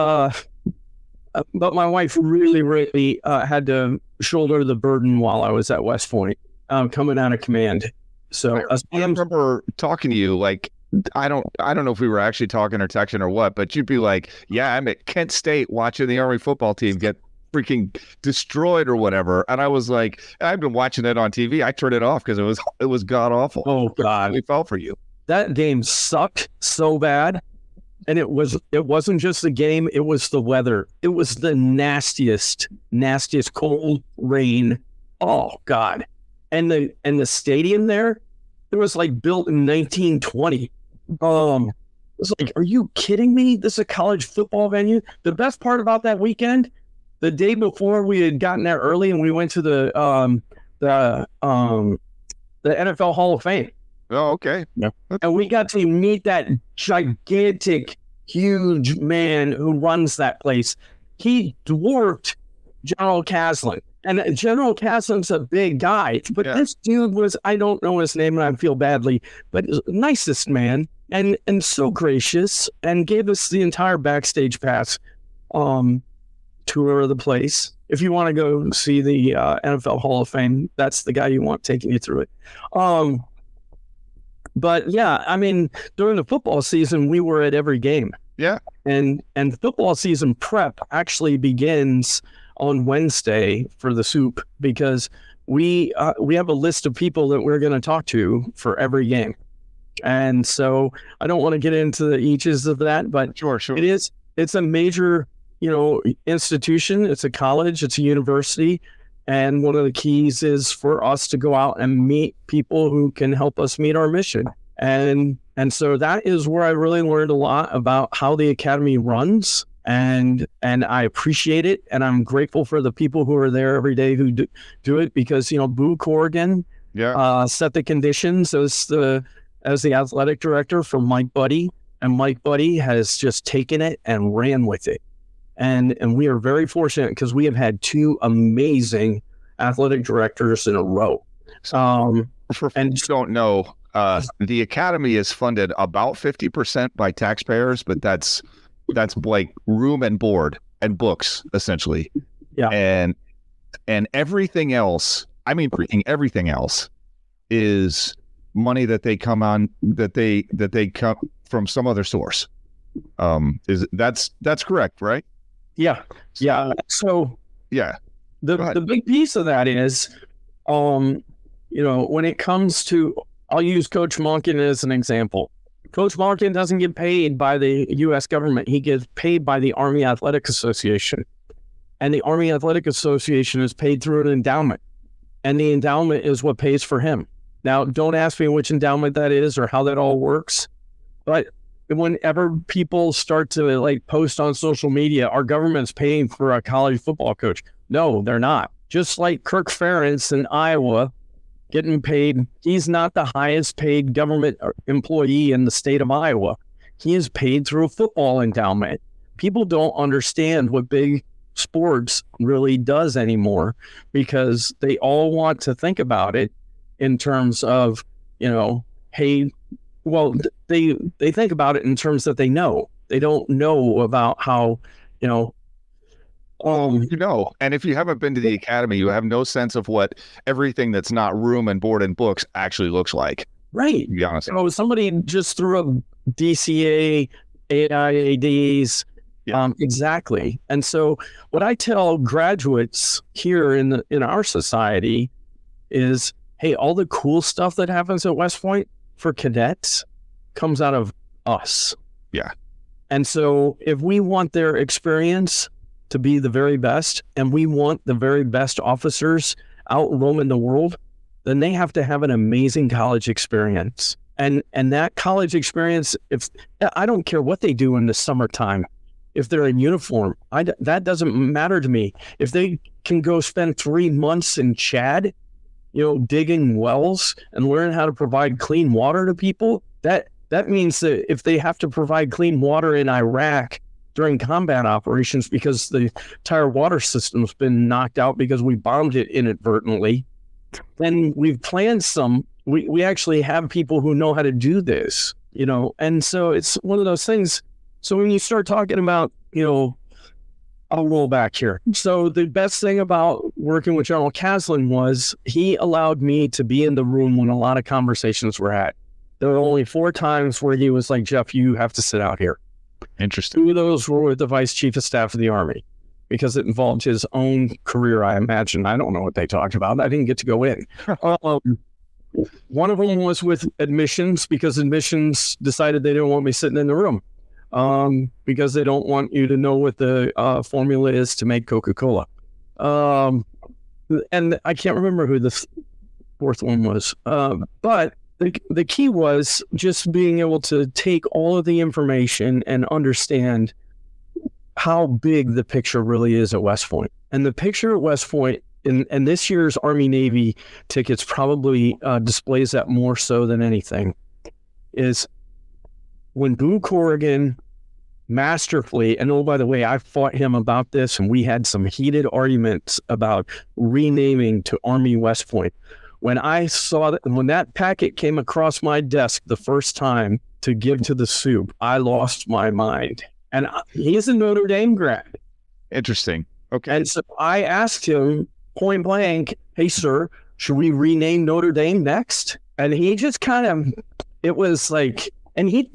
C: but my wife really had to shoulder the burden while I was at West Point, coming out of command. So
A: I remember talking to you, like, I don't know if we were actually talking or texting or what, but you'd be like, yeah, I'm at Kent State watching the Army football team get freaking destroyed or whatever. And I was like, I've been watching it on TV. I turned it off because it was god awful.
C: Oh God.
A: We felt for you.
C: That game sucked so bad. And it wasn't just the game, it was the weather. It was the nastiest cold rain. Oh God. And the stadium there, it was like built in 1920. It's like, are you kidding me? This is a college football venue. The best part about that weekend, the day before, we had gotten there early and we went to the NFL Hall of Fame.
A: Oh, okay.
C: Yeah. And we got to meet that gigantic, huge man who runs that place. He dwarfed General Caslen. And General Caslin's a big guy, but this dude was, I don't know his name and I feel badly, but nicest man and so gracious and gave us the entire backstage pass tour of the place. If you want to go see the NFL Hall of Fame, that's the guy you want taking you through it. But yeah, I mean, during the football season, we were at every game.
A: Yeah.
C: And football season prep actually begins on Wednesday for the Soup because we have a list of people that we're going to talk to for every game. And so I don't want to get into the eaches of that, but
A: sure.
C: It's a major, institution. It's a college, it's a university. And one of the keys is for us to go out and meet people who can help us meet our mission. And so that is where I really learned a lot about how the academy runs, and I appreciate it, and I'm grateful for the people who are there every day who do it, because Boo Corrigan set the conditions as the athletic director for Mike Buddy, and Mike Buddy has just taken it and ran with it, and we are very fortunate because we have had two amazing athletic directors in a row.
A: For folks who don't know, the academy is funded about 50% by taxpayers, but that's like room and board and books essentially.
C: Yeah.
A: And everything else, I mean, everything else is money that they come from some other source. That's correct, right?
C: Yeah. Yeah. So
A: yeah,
C: the big piece of that is, when it comes to, I'll use Coach Monken as an example. Coach Monken doesn't get paid by the U.S. government. He gets paid by the Army Athletic Association. And the Army Athletic Association is paid through an endowment. And the endowment is what pays for him. Now, don't ask me which endowment that is or how that all works. But whenever people start to post on social media, our government's paying for a college football coach. No, they're not. Just like Kirk Ferentz in Iowa, getting paid. He's not the highest paid government employee in the state of Iowa. He is paid through a football endowment. People don't understand what big sports really does anymore, because they all want to think about it in terms of, hey, well, they think about it in terms that they know. They don't know about how,
A: and if you haven't been to the academy, you have no sense of what everything that's not room and board and books actually looks like.
C: Right.
A: To be honest.
C: Somebody just threw up DCA, AIADs. Yeah. Exactly. And so what I tell graduates here in our society is, hey, all the cool stuff that happens at West Point for cadets comes out of us.
A: Yeah.
C: And so if we want their experience to be the very best, and we want the very best officers out roaming the world, then they have to have an amazing college experience. And that college experience, if I don't care what they do in the summertime, if they're in uniform, that doesn't matter to me. If they can go spend 3 months in Chad, digging wells and learn how to provide clean water to people, that means that if they have to provide clean water in Iraq during combat operations because the entire water system's been knocked out because we bombed it inadvertently, then we've planned we actually have people who know how to do this, and so it's one of those things. So when you start talking about, I'll roll back here. So the best thing about working with General Caslin was he allowed me to be in the room when a lot of conversations were had. There were only 4 times where he was like, Jeff, you have to sit out here.
A: Interesting.
C: 2 of those were with the Vice Chief of Staff of the Army, because it involved his own career, I imagine. I don't know what they talked about. I didn't get to go in. One of them was with admissions, because admissions decided they didn't want me sitting in the room, because they don't want you to know what the formula is to make Coca-Cola. And I can't remember who the 4th one was. But the key was just being able to take all of the information and understand how big the picture really is at West Point. And the picture at West Point, and this year's Army-Navy tickets probably displays that more so than anything, is when Boo Corrigan masterfully. And oh, by the way, I fought him about this, and we had some heated arguments about renaming to Army West Point. When that packet came across my desk the first time to give to the soup, I lost my mind. And he's a Notre Dame grad.
A: Interesting. Okay.
C: And so I asked him point blank, "Hey, sir, should we rename Notre Dame next?" And he just it was like, and he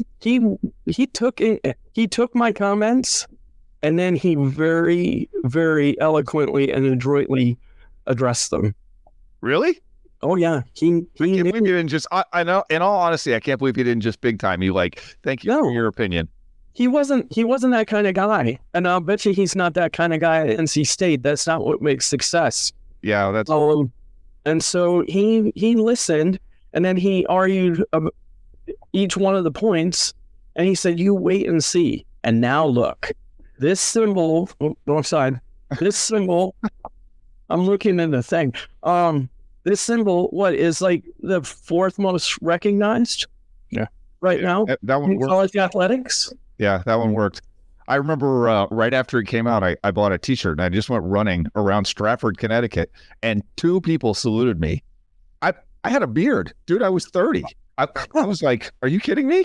C: took my comments, and then he very, very eloquently and adroitly addressed them.
A: Really?
C: Oh yeah.
A: I can't believe you didn't just. I know. In all honesty, I can't believe you didn't just big time. You thank you for your opinion.
C: He wasn't that kind of guy, and I'll bet you he's not that kind of guy at NC State. That's not what makes success.
A: Yeah, that's.
C: And so he listened, and then he argued each one of the points, and he said, "You wait and see." And now look, this symbol. Oh, wrong side. This symbol. I'm looking at the thing. This symbol, what is like the fourth most recognized?
A: Yeah.
C: Right now,
A: that one
C: in college athletics.
A: Yeah, that one worked. I remember right after it came out, I bought a T-shirt and I just went running around Stratford, Connecticut, and 2 people saluted me. I had a beard, dude. I was 30. I was like, "Are you kidding me?"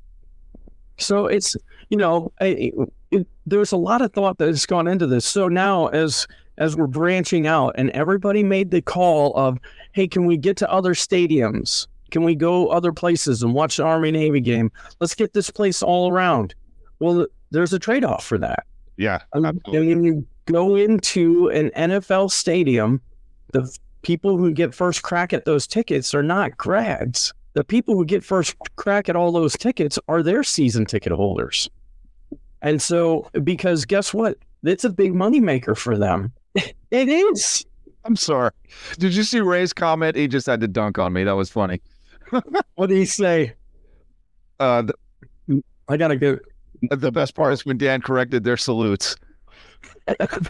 C: So it's there's a lot of thought that has gone into this. So now as we're branching out, and everybody made the call of, "Hey, can we get to other stadiums? Can we go other places and watch the Army-Navy game? Let's get this place all around." Well, there's a trade-off for that.
A: Yeah.
C: And when you go into an NFL stadium, the people who get first crack at those tickets are not grads. The people who get first crack at all those tickets are their season ticket holders. And so, because guess what? It's a big moneymaker for them. It is.
A: I'm sorry. Did you see Ray's comment? He just had to dunk on me. That was funny.
C: What did he say? I gotta go.
A: The best part is when Dan corrected their salutes.
C: That's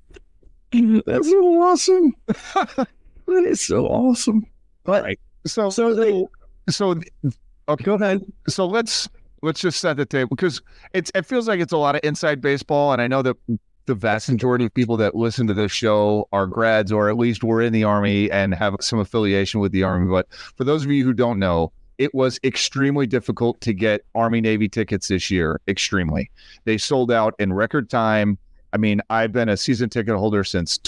C: so awesome. That is so awesome. But
A: right.
C: Okay,
A: go ahead. So let's just set the table, because it feels like it's a lot of inside baseball, and I know that the vast majority of people that listen to this show are grads, or at least were in the Army and have some affiliation with the Army. But for those of you who don't know, it was extremely difficult to get Army-Navy tickets this year. Extremely. They sold out in record time. I mean, I've been a season ticket holder since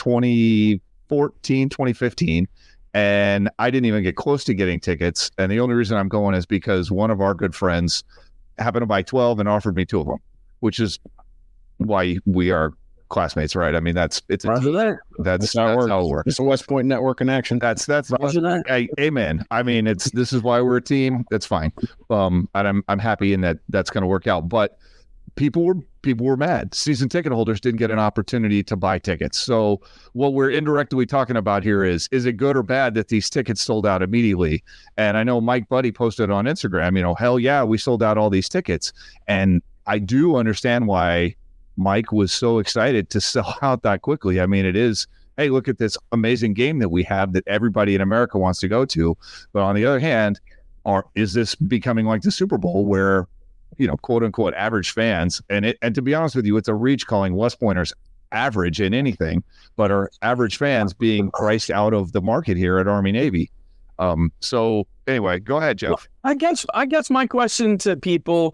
A: 2014, 2015, and I didn't even get close to getting tickets. And the only reason I'm going is because one of our good friends happened to buy 12 and offered me 2 of them, which is why we are classmates, right? I mean, that's how it works.
B: It's a West Point network in action.
A: That's amen. I mean, this is why we're a team. That's fine. And I'm happy in that's going to work out. But people were mad. Season ticket holders didn't get an opportunity to buy tickets. So what we're indirectly talking about here is it good or bad that these tickets sold out immediately? And I know Mike Buddy posted on Instagram, hell yeah, we sold out all these tickets. And I do understand why Mike was so excited to sell out that quickly. I mean, it is, hey, look at this amazing game that we have that everybody in America wants to go to. But on the other hand, is this becoming like the Super Bowl where, quote unquote, average fans, and to be honest with you, it's a reach calling West Pointers average in anything, but our average fans being priced out of the market here at Army-Navy. So anyway, go ahead, Jeff.
C: I guess my question to people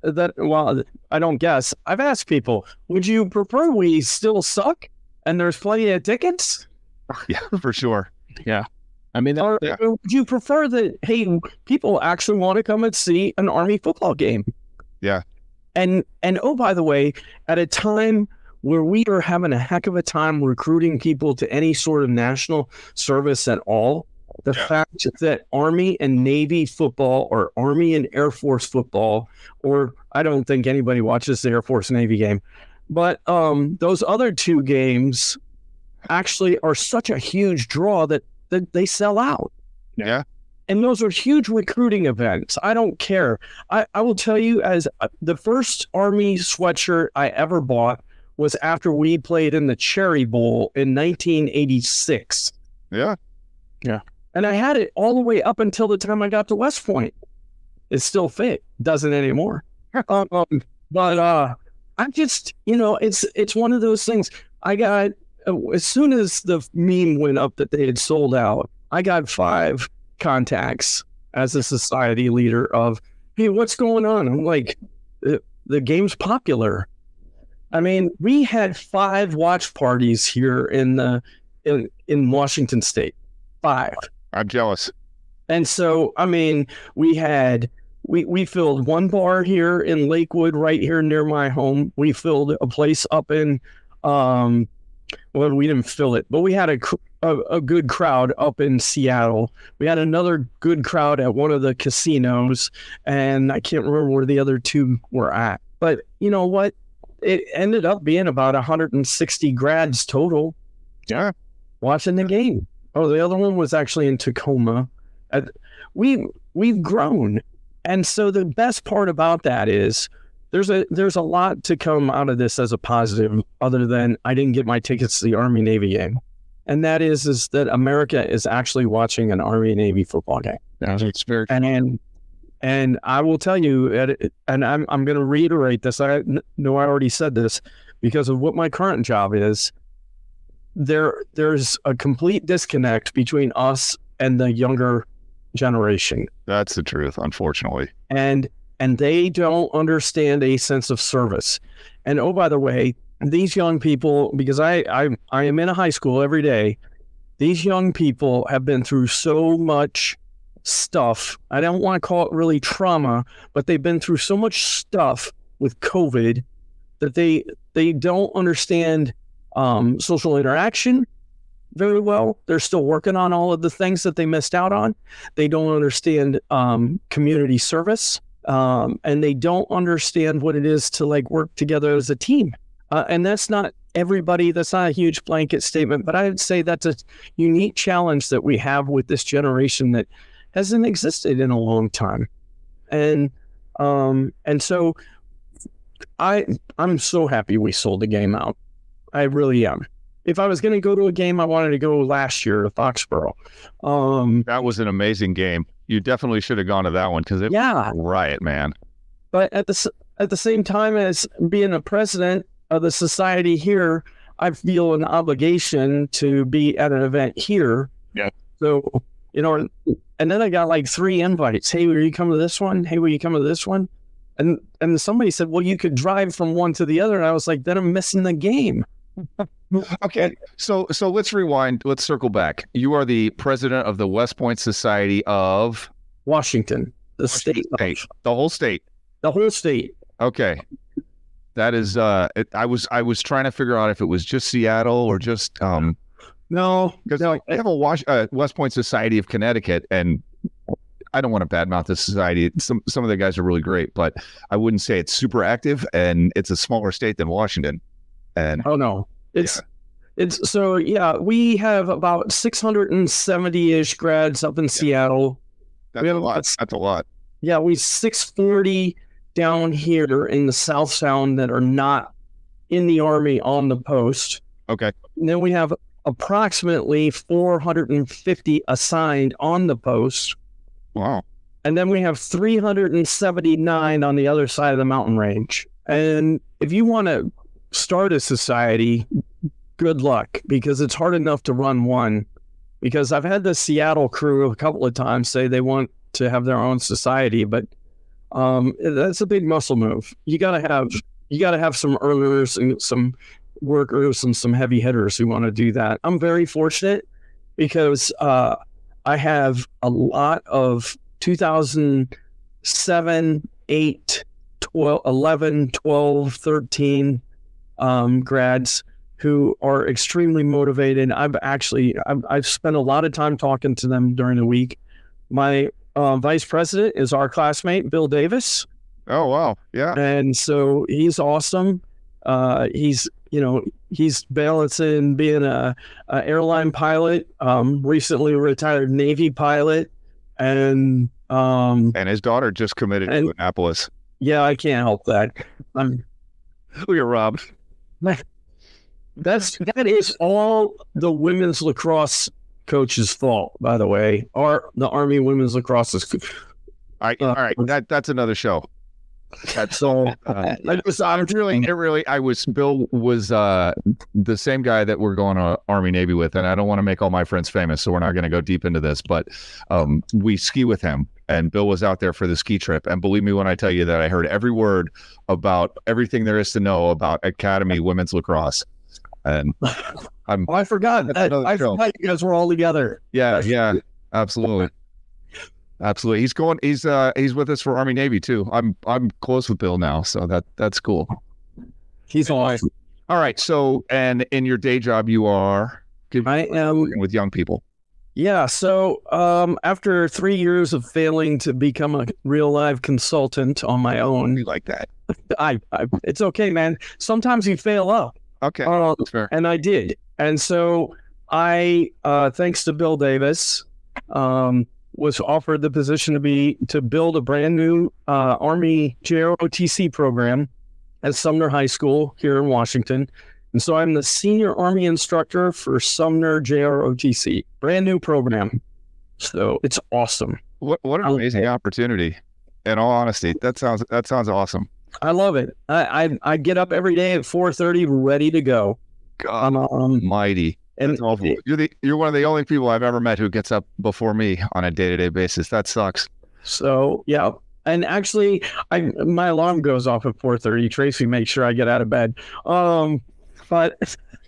C: I've asked people, would you prefer we still suck and there's plenty of tickets?
A: Yeah, for sure.
B: Yeah. I mean,
C: would you prefer that, hey, people actually want to come and see an Army football game?
A: Yeah.
C: And oh, by the way, at a time where we are having a heck of a time recruiting people to any sort of national service at all, the fact that Army and Navy football, or Army and Air Force football, or I don't think anybody watches the Air Force Navy game, but those other 2 games actually are such a huge draw that they sell out.
A: Yeah.
C: And those are huge recruiting events. I don't care. I will tell you, as the first Army sweatshirt I ever bought was after we played in the Cherry Bowl in 1986.
A: Yeah.
B: Yeah.
C: And I had it all the way up until the time I got to West Point. It still fit. Doesn't anymore. But I'm just, it's one of those things. I got, as soon as the meme went up that they had sold out, I got 5 contacts as a society leader of, hey, what's going on? I'm like, the game's popular. I mean, we had 5 watch parties here in Washington State. 5.
A: I'm jealous.
C: And so, I mean, we filled one bar here in Lakewood, right here near my home. We filled a place up in, well, we didn't fill it, but we had a good crowd up in Seattle. We had another good crowd at one of the casinos, and I can't remember where the other 2 were at. But you know what? It ended up being about 160 grads total.
A: Yeah.
C: Watching the game. Oh, the other one was actually in Tacoma. We've grown. And so the best part about that is there's a lot to come out of this as a positive, other than I didn't get my tickets to the Army-Navy game. And that is that America is actually watching an Army-Navy football game.
A: Yeah, it's very.
C: And I will tell you, and I'm going to reiterate this. I know I already said this because of what my current job is. There's a complete disconnect between us and the younger generation.
A: That's the truth, unfortunately.
C: And they don't understand a sense of service. And oh, by the way, these young people, because I am in a high school every day, these young people have been through so much stuff. I don't want to call it really trauma, but they've been through so much stuff with COVID that they don't understand social interaction very well. They're still working on all of the things that they missed out on. They don't understand community service, and they don't understand what it is to like work together as a team. And that's not everybody. That's not a huge blanket statement, but I would say that's a unique challenge that we have with this generation that hasn't existed in a long time. And so I'm so happy we sold the game out. I really am. If I was going to go to a game, I wanted to go last year to Foxborough.
A: That was an amazing game. You definitely should have gone to that one because it was a riot, man.
C: But at the same time as being a president of the society here, I feel an obligation to be at an event here.
A: Yeah.
C: So, and then I got like 3 invites. Hey, will you come to this one? Hey, will you come to this one? And somebody said, well, you could drive from one to the other. And I was like, then I'm missing the game.
A: Okay. So let's rewind. Let's circle back. You are the president of the West Point Society of
C: Washington, state.
A: The whole state.
C: The whole state.
A: Okay. That is, I was trying to figure out if it was just Seattle or just,
C: No,
A: because I have a West Point Society of Connecticut, and I don't want to badmouth the society. Some of the guys are really great, but I wouldn't say it's super active, and it's a smaller state than Washington. And
C: oh no, it's so yeah. We have about 670-ish grads up in Seattle.
A: That's a lot. That's a lot.
C: Yeah, we 640 down here in the South Sound that are not in the Army on the post.
A: Okay.
C: And then we have approximately 450 assigned on the post.
A: Wow.
C: And then we have 379 on the other side of the mountain range. And if you want to start a society, good luck, because it's hard enough to run one. Because I've had the Seattle crew a couple of times say they want to have their own society, but that's a big muscle move. You gotta have some earners and some workers and some heavy hitters who want to do that. I'm very fortunate because I have a lot of 2007, 8, 12, 11, 12, 13 grads who are extremely motivated. I've spent a lot of time talking to them during the week. My vice president is our classmate, Bill Davis.
A: Oh, wow. Yeah.
C: And so he's awesome. He's balancing being a airline pilot, recently retired Navy pilot, and
A: his daughter just committed to Annapolis.
C: Yeah, I can't help that.
A: Look at Rob.
C: That is all the women's lacrosse coach's fault, by the way, or the Army women's lacrosse.
A: All right. That's another show. That's
C: So
A: Bill was the same guy that we're going to Army Navy with, and I don't want to make all my friends famous, so we're not going to go deep into this, but we ski with him, and Bill was out there for the ski trip, and believe me when I tell you that I heard every word about everything there is to know about Academy women's lacrosse. And
C: I forgot you guys were all together.
A: Yeah, absolutely. Absolutely. He's with us for Army Navy too. I'm close with Bill now, so that's cool.
C: He's awesome.
A: All right. So, and in your day job, I am working with young people.
C: Yeah. So, after 3 years of failing to become a real live consultant on my own,
A: You like that?
C: it's okay, man. Sometimes you fail up.
A: Okay. That's fair.
C: And I did. And so I, thanks to Bill Davis, was offered the position to build a brand new Army JROTC program at Sumner High School here in Washington. And so I'm the senior Army instructor for Sumner JROTC, brand new program. So it's awesome.
A: What an amazing opportunity. In all honesty, that sounds awesome.
C: I love it. I get up every day at 4:30, ready to go.
A: God almighty. And you're one of the only people I've ever met who gets up before me on a day-to-day basis. That sucks.
C: So yeah, and actually, my alarm goes off at 4:30. Tracy makes sure I get out of bed. But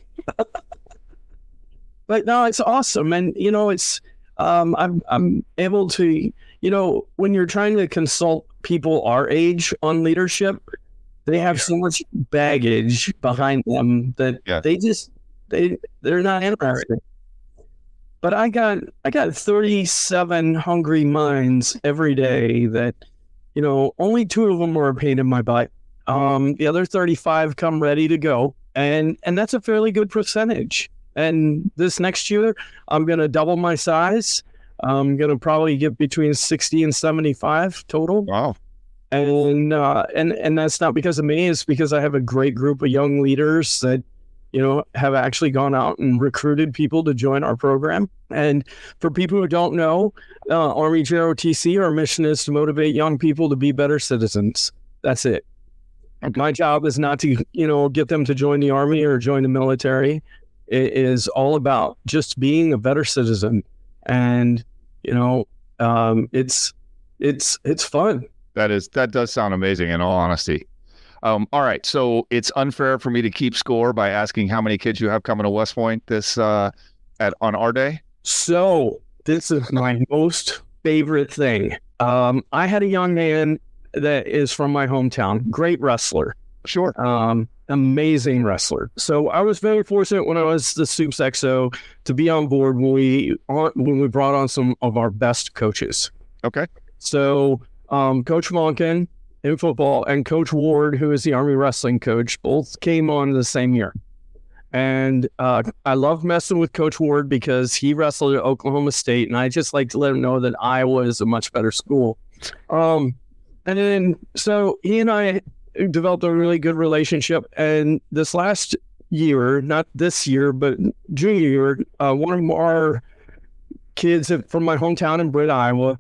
C: no, it's awesome, and it's I'm able to when you're trying to consult people our age on leadership, they have so much baggage behind them that they're not interested. But I got 37 hungry minds every day that, only 2 of them are a pain in my butt. The other 35 come ready to go. And that's a fairly good percentage. And this next year, I'm going to double my size. I'm going to probably get between 60 and 75 total.
A: Wow.
C: And that's not because of me. It's because I have a great group of young leaders that, have actually gone out and recruited people to join our program. And for people who don't know, Army JROTC, our mission is to motivate young people to be better citizens. That's it. Okay. My job is not to, get them to join the Army or join the military. It is all about just being a better citizen. And, it's fun.
A: That does sound amazing in all honesty. All right. So it's unfair for me to keep score by asking how many kids you have coming to West Point on our day.
C: So this is my most favorite thing. I had a young man that is from my hometown, great wrestler.
A: Sure.
C: Amazing wrestler. So I was very fortunate when I was the Soups XO to be on board when we brought on some of our best coaches.
A: Okay.
C: So Coach Monken in football and Coach Ward, who is the Army wrestling coach, both came on the same year. And I love messing with Coach Ward because he wrestled at Oklahoma State, and I just like to let him know that Iowa is a much better school. And then so he and I developed a really good relationship. And this last year, not this year, but junior year, one of our kids from my hometown in Britt, Iowa,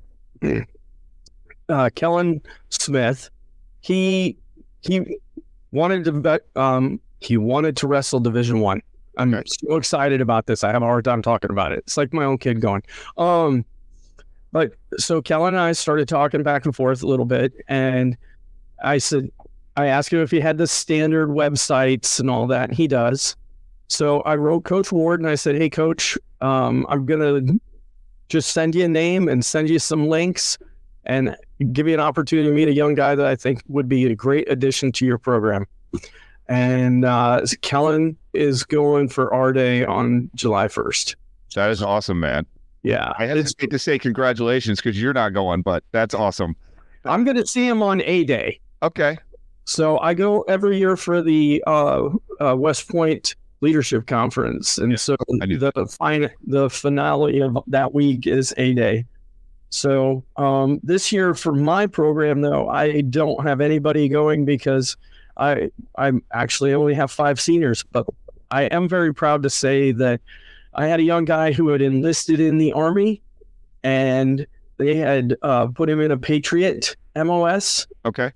C: Kellen Smith, he wanted to wrestle Division I. I'm so excited about this. I have a hard time talking about it. It's like my own kid going. But so Kellen and I started talking back and forth a little bit, and I asked him if he had the standard websites and all that, and he does. So I wrote Coach Ward and I said, "Hey, Coach, I'm gonna just send you a name and send you some links and give you an opportunity to meet a young guy that I think would be a great addition to your program." And Kellen is going for our day on July 1st.
A: That is awesome, man.
C: Yeah.
A: I hesitate to say congratulations because you're not going, but that's awesome.
C: I'm going to see him on A Day.
A: Okay.
C: So I go every year for the West Point Leadership Conference. And so the finale of that week is A Day. So this year for my program, though, I don't have anybody going because I actually only have 5 seniors. But I am very proud to say that I had a young guy who had enlisted in the Army, and they had put him in a Patriot MOS.
A: Okay.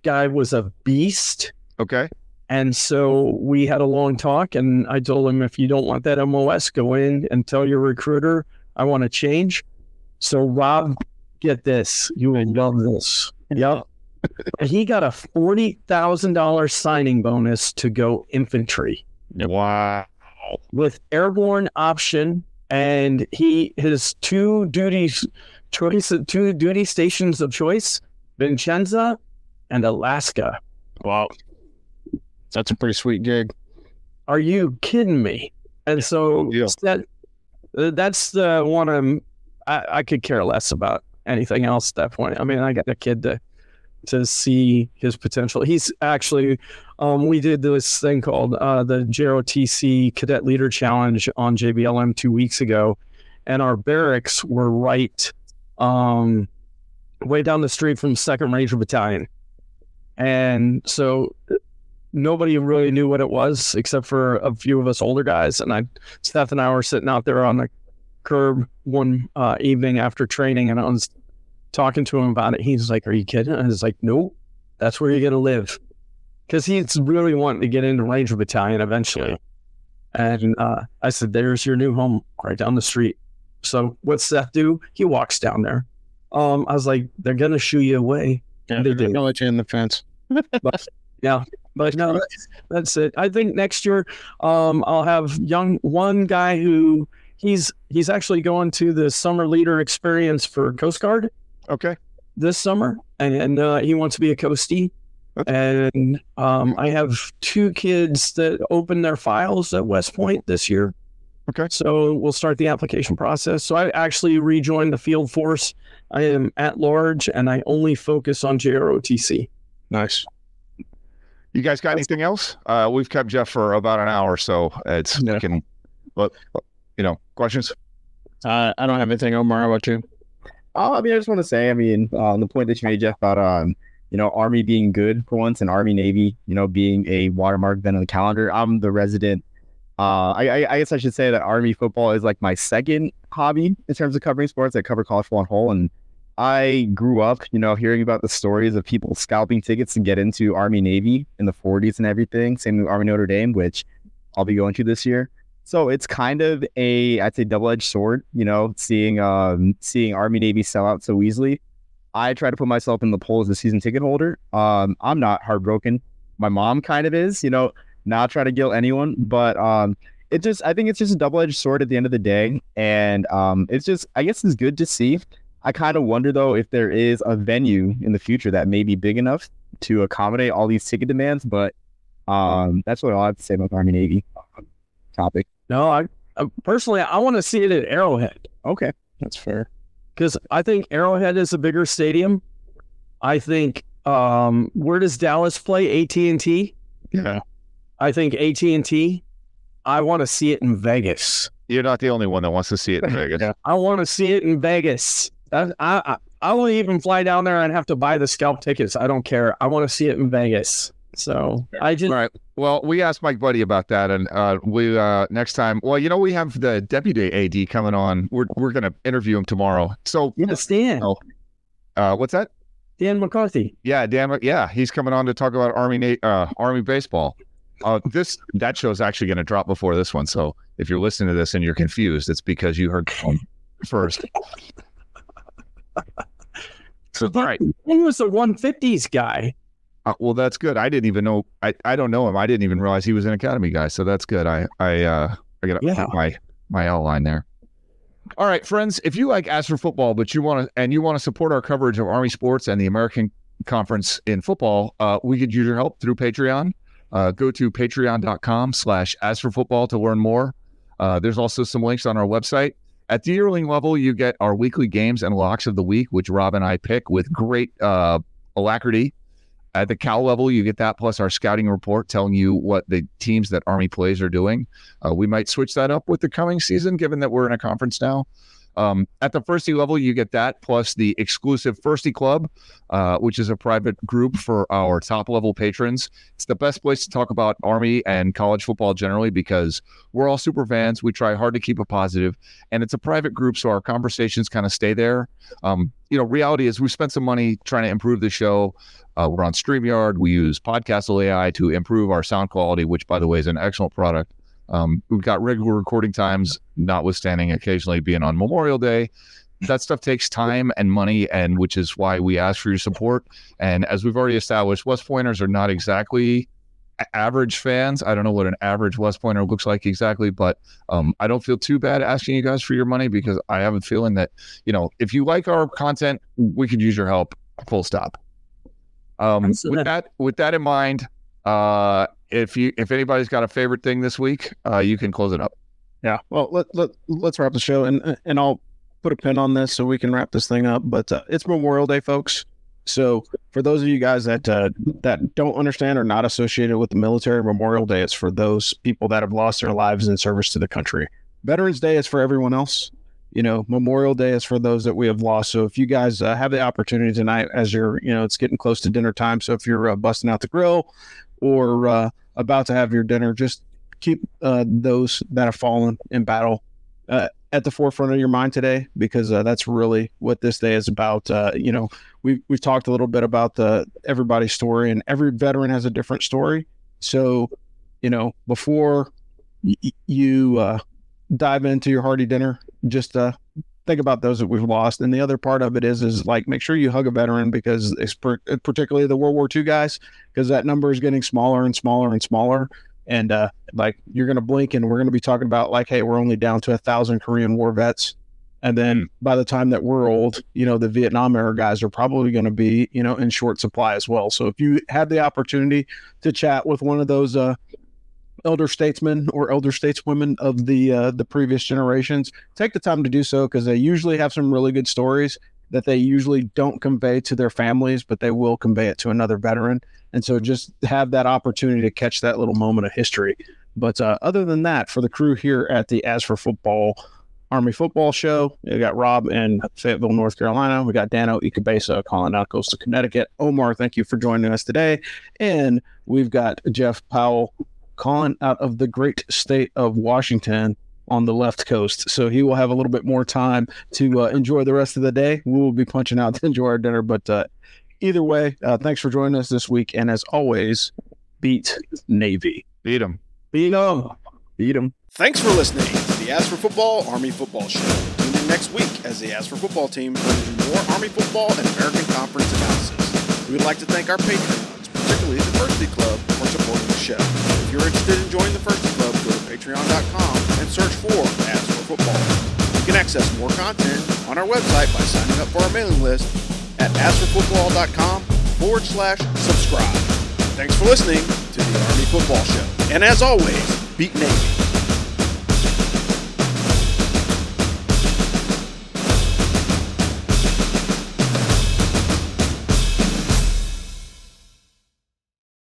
C: guy was a beast.
A: Okay.
C: And so we had a long talk, and I told him, if you don't want that MOS, go in and tell your recruiter, I want to change. So Rob, get this. You will love this. Yep. He got a $40,000 signing bonus to go infantry.
A: Wow.
C: With airborne option, and his two duty stations of choice, Vincenza and Alaska.
B: Wow. That's a pretty sweet gig.
C: Are you kidding me? And so that's the one I could care less about anything else at that point. I mean, I got a kid to see his potential. He's actually, we did this thing called the JROTC Cadet Leader Challenge on JBLM 2 weeks ago, and our barracks were right way down the street from 2nd Ranger Battalion. And so nobody really knew what it was except for a few of us older guys. And Steph and I were sitting out there on the curb one evening after training, and I was talking to him about it. He's like, "Are you kidding?" And I was like, "Nope, that's where you're going to live." Because he's really wanting to get into Ranger Battalion eventually. And I said, "There's your new home right down the street." So what's Seth do? He walks down there. I was like, "They're going to shoo you away."
B: Yeah, they're going to let you in the fence.
C: But no, that's it. I think next year I'll have one guy who he's actually going to the summer leader experience for Coast Guard.
A: Okay.
C: This summer, and he wants to be a coastie. And I have 2 kids that open their files at West Point this year.
A: Okay.
C: So we'll start the application process. So I actually rejoined the field force. I am at large, and I only focus on JROTC.
B: Nice.
A: You guys got anything else? We've kept Jeff for about an hour, so it's questions?
B: I don't have anything, Omar. How about you?
D: I just want to say, the point that you made, Jeff, about Army being good for once, and Army Navy, being a watermark event on the calendar. I'm the resident. I guess I should say that Army football is like my second hobby in terms of covering sports. I cover college football on whole, and I grew up, hearing about the stories of people scalping tickets to get into Army Navy in the 40s and everything. Same with Army Notre Dame, which I'll be going to this year. So it's kind of I'd say double-edged sword, seeing Army Navy sell out so easily. I try to put myself in the poll as a season ticket holder. I'm not heartbroken. My mom kind of is, not try to guilt anyone, but I think it's just a double-edged sword at the end of the day. And it's just, I guess it's good to see. I kind of wonder, though, if there is a venue in the future that may be big enough to accommodate all these ticket demands. But that's what I have to say about the Army Navy topic.
C: No, I personally, I want to see it at Arrowhead.
D: Okay,
B: that's fair.
C: Because I think Arrowhead is a bigger stadium. I think, where does Dallas play? AT&T?
B: Yeah.
C: I think AT&T. I want to see it in Vegas.
A: You're not the only one that wants to see it in Vegas.
C: Yeah. I want to see it in Vegas. I will even fly down there and have to buy the scalp tickets. I don't care. I want to see it in Vegas. So I just...
A: All right. Well, we asked Mike Buddy about that, and we next time. Well, we have the deputy AD coming on. We're going to interview him tomorrow. So
C: yes, Dan.
A: What's that?
C: Dan McCarthy.
A: Yeah, Dan. Yeah, he's coming on to talk about Army baseball. That show's actually going to drop before this one. So if you're listening to this and you're confused, it's because you heard first. So all right,
C: he was a 150s guy.
A: Well, that's good. I didn't even know. I don't know him. I didn't even realize he was an Academy guy. So that's good. I got my outline there. All right, friends. If you like As for Football, but you want to support our coverage of Army sports and the American Conference in football, we could use your help through Patreon. Go to patreon.com/asforfootball to learn more. There's also some links on our website. At the yearling level, you get our weekly games and locks of the week, which Rob and I pick with great alacrity. At the Cal level, you get that plus our scouting report telling you what the teams that Army plays are doing. We might switch that up with the coming season, given that we're in a conference now. At the Firsty level, you get that plus the exclusive Firsty Club, which is a private group for our top level patrons. It's the best place to talk about Army and college football generally because we're all super fans. We try hard to keep it positive, and it's a private group, so our conversations kind of stay there. Reality is we spent some money trying to improve the show. We're on StreamYard. We use Podcastle AI to improve our sound quality, which, by the way, is an excellent product. We've got regular recording times, notwithstanding occasionally being on Memorial Day. That stuff takes time and money, and which is why we ask for your support. And as we've already established, West Pointers are not exactly average fans. I don't know what an average West Pointer looks like exactly, but I don't feel too bad asking you guys for your money because I have a feeling that, if you like our content, we could use your help, full stop. With that in mind, if anybody's got a favorite thing this week, you can close it up.
B: Yeah. Well, let's wrap the show, and I'll put a pin on this so we can wrap this thing up. But it's Memorial Day, folks. So for those of you guys that don't understand or not associated with the military, Memorial Day is for those people that have lost their lives in service to the country. Veterans Day is for everyone else. Memorial Day is for those that we have lost. So if you guys have the opportunity tonight, as you're, it's getting close to dinner time. So if you're busting out the grill or about to have your dinner, just keep those that have fallen in battle at the forefront of your mind today, because that's really what this day is about. We've talked a little bit about everybody's story, and every veteran has a different story. So, before you dive into your hearty dinner, just think about those that we've lost. And the other part of it is like, make sure you hug a veteran, because it's particularly the World War II guys, because that number is getting smaller and smaller and smaller. And you're going to blink and we're going to be talking about like, hey, we're only down to 1,000 Korean War vets. And then by the time that we're old, the Vietnam era guys are probably going to be, in short supply as well. So if you have the opportunity to chat with one of those elder statesmen or elder stateswomen of the previous generations, take the time to do so, because they usually have some really good stories that they usually don't convey to their families, but they will convey it to another veteran. And so just have that opportunity to catch that little moment of history. But other than that, for the crew here at the As for Football Army Football Show, we got Rob in Fayetteville, North Carolina. We got Dano Ikebesa calling out Coastal Connecticut. Omar, thank you for joining us today. And we've got Jeff Powell calling out of the great state of Washington on the left coast. So he will have a little bit more time to enjoy the rest of the day. We will be punching out to enjoy our dinner. But either way, thanks for joining us this week. And as always, beat Navy.
A: Beat them.
B: Beat them. Beat them.
E: Thanks for listening to the As for Football Army Football Show. Tune in next week as the As for Football team brings you more Army football and American Conference analysis. We would like to thank our Patreons, particularly the Firsty Club, for supporting the show. If you're interested in joining the Firsty Club, go to patreon.com and search for As for Football. You can access more content on our website by signing up for our mailing list at asforfootball.com/subscribe. Thanks for listening to the Army Football Show. And as always, beat Navy.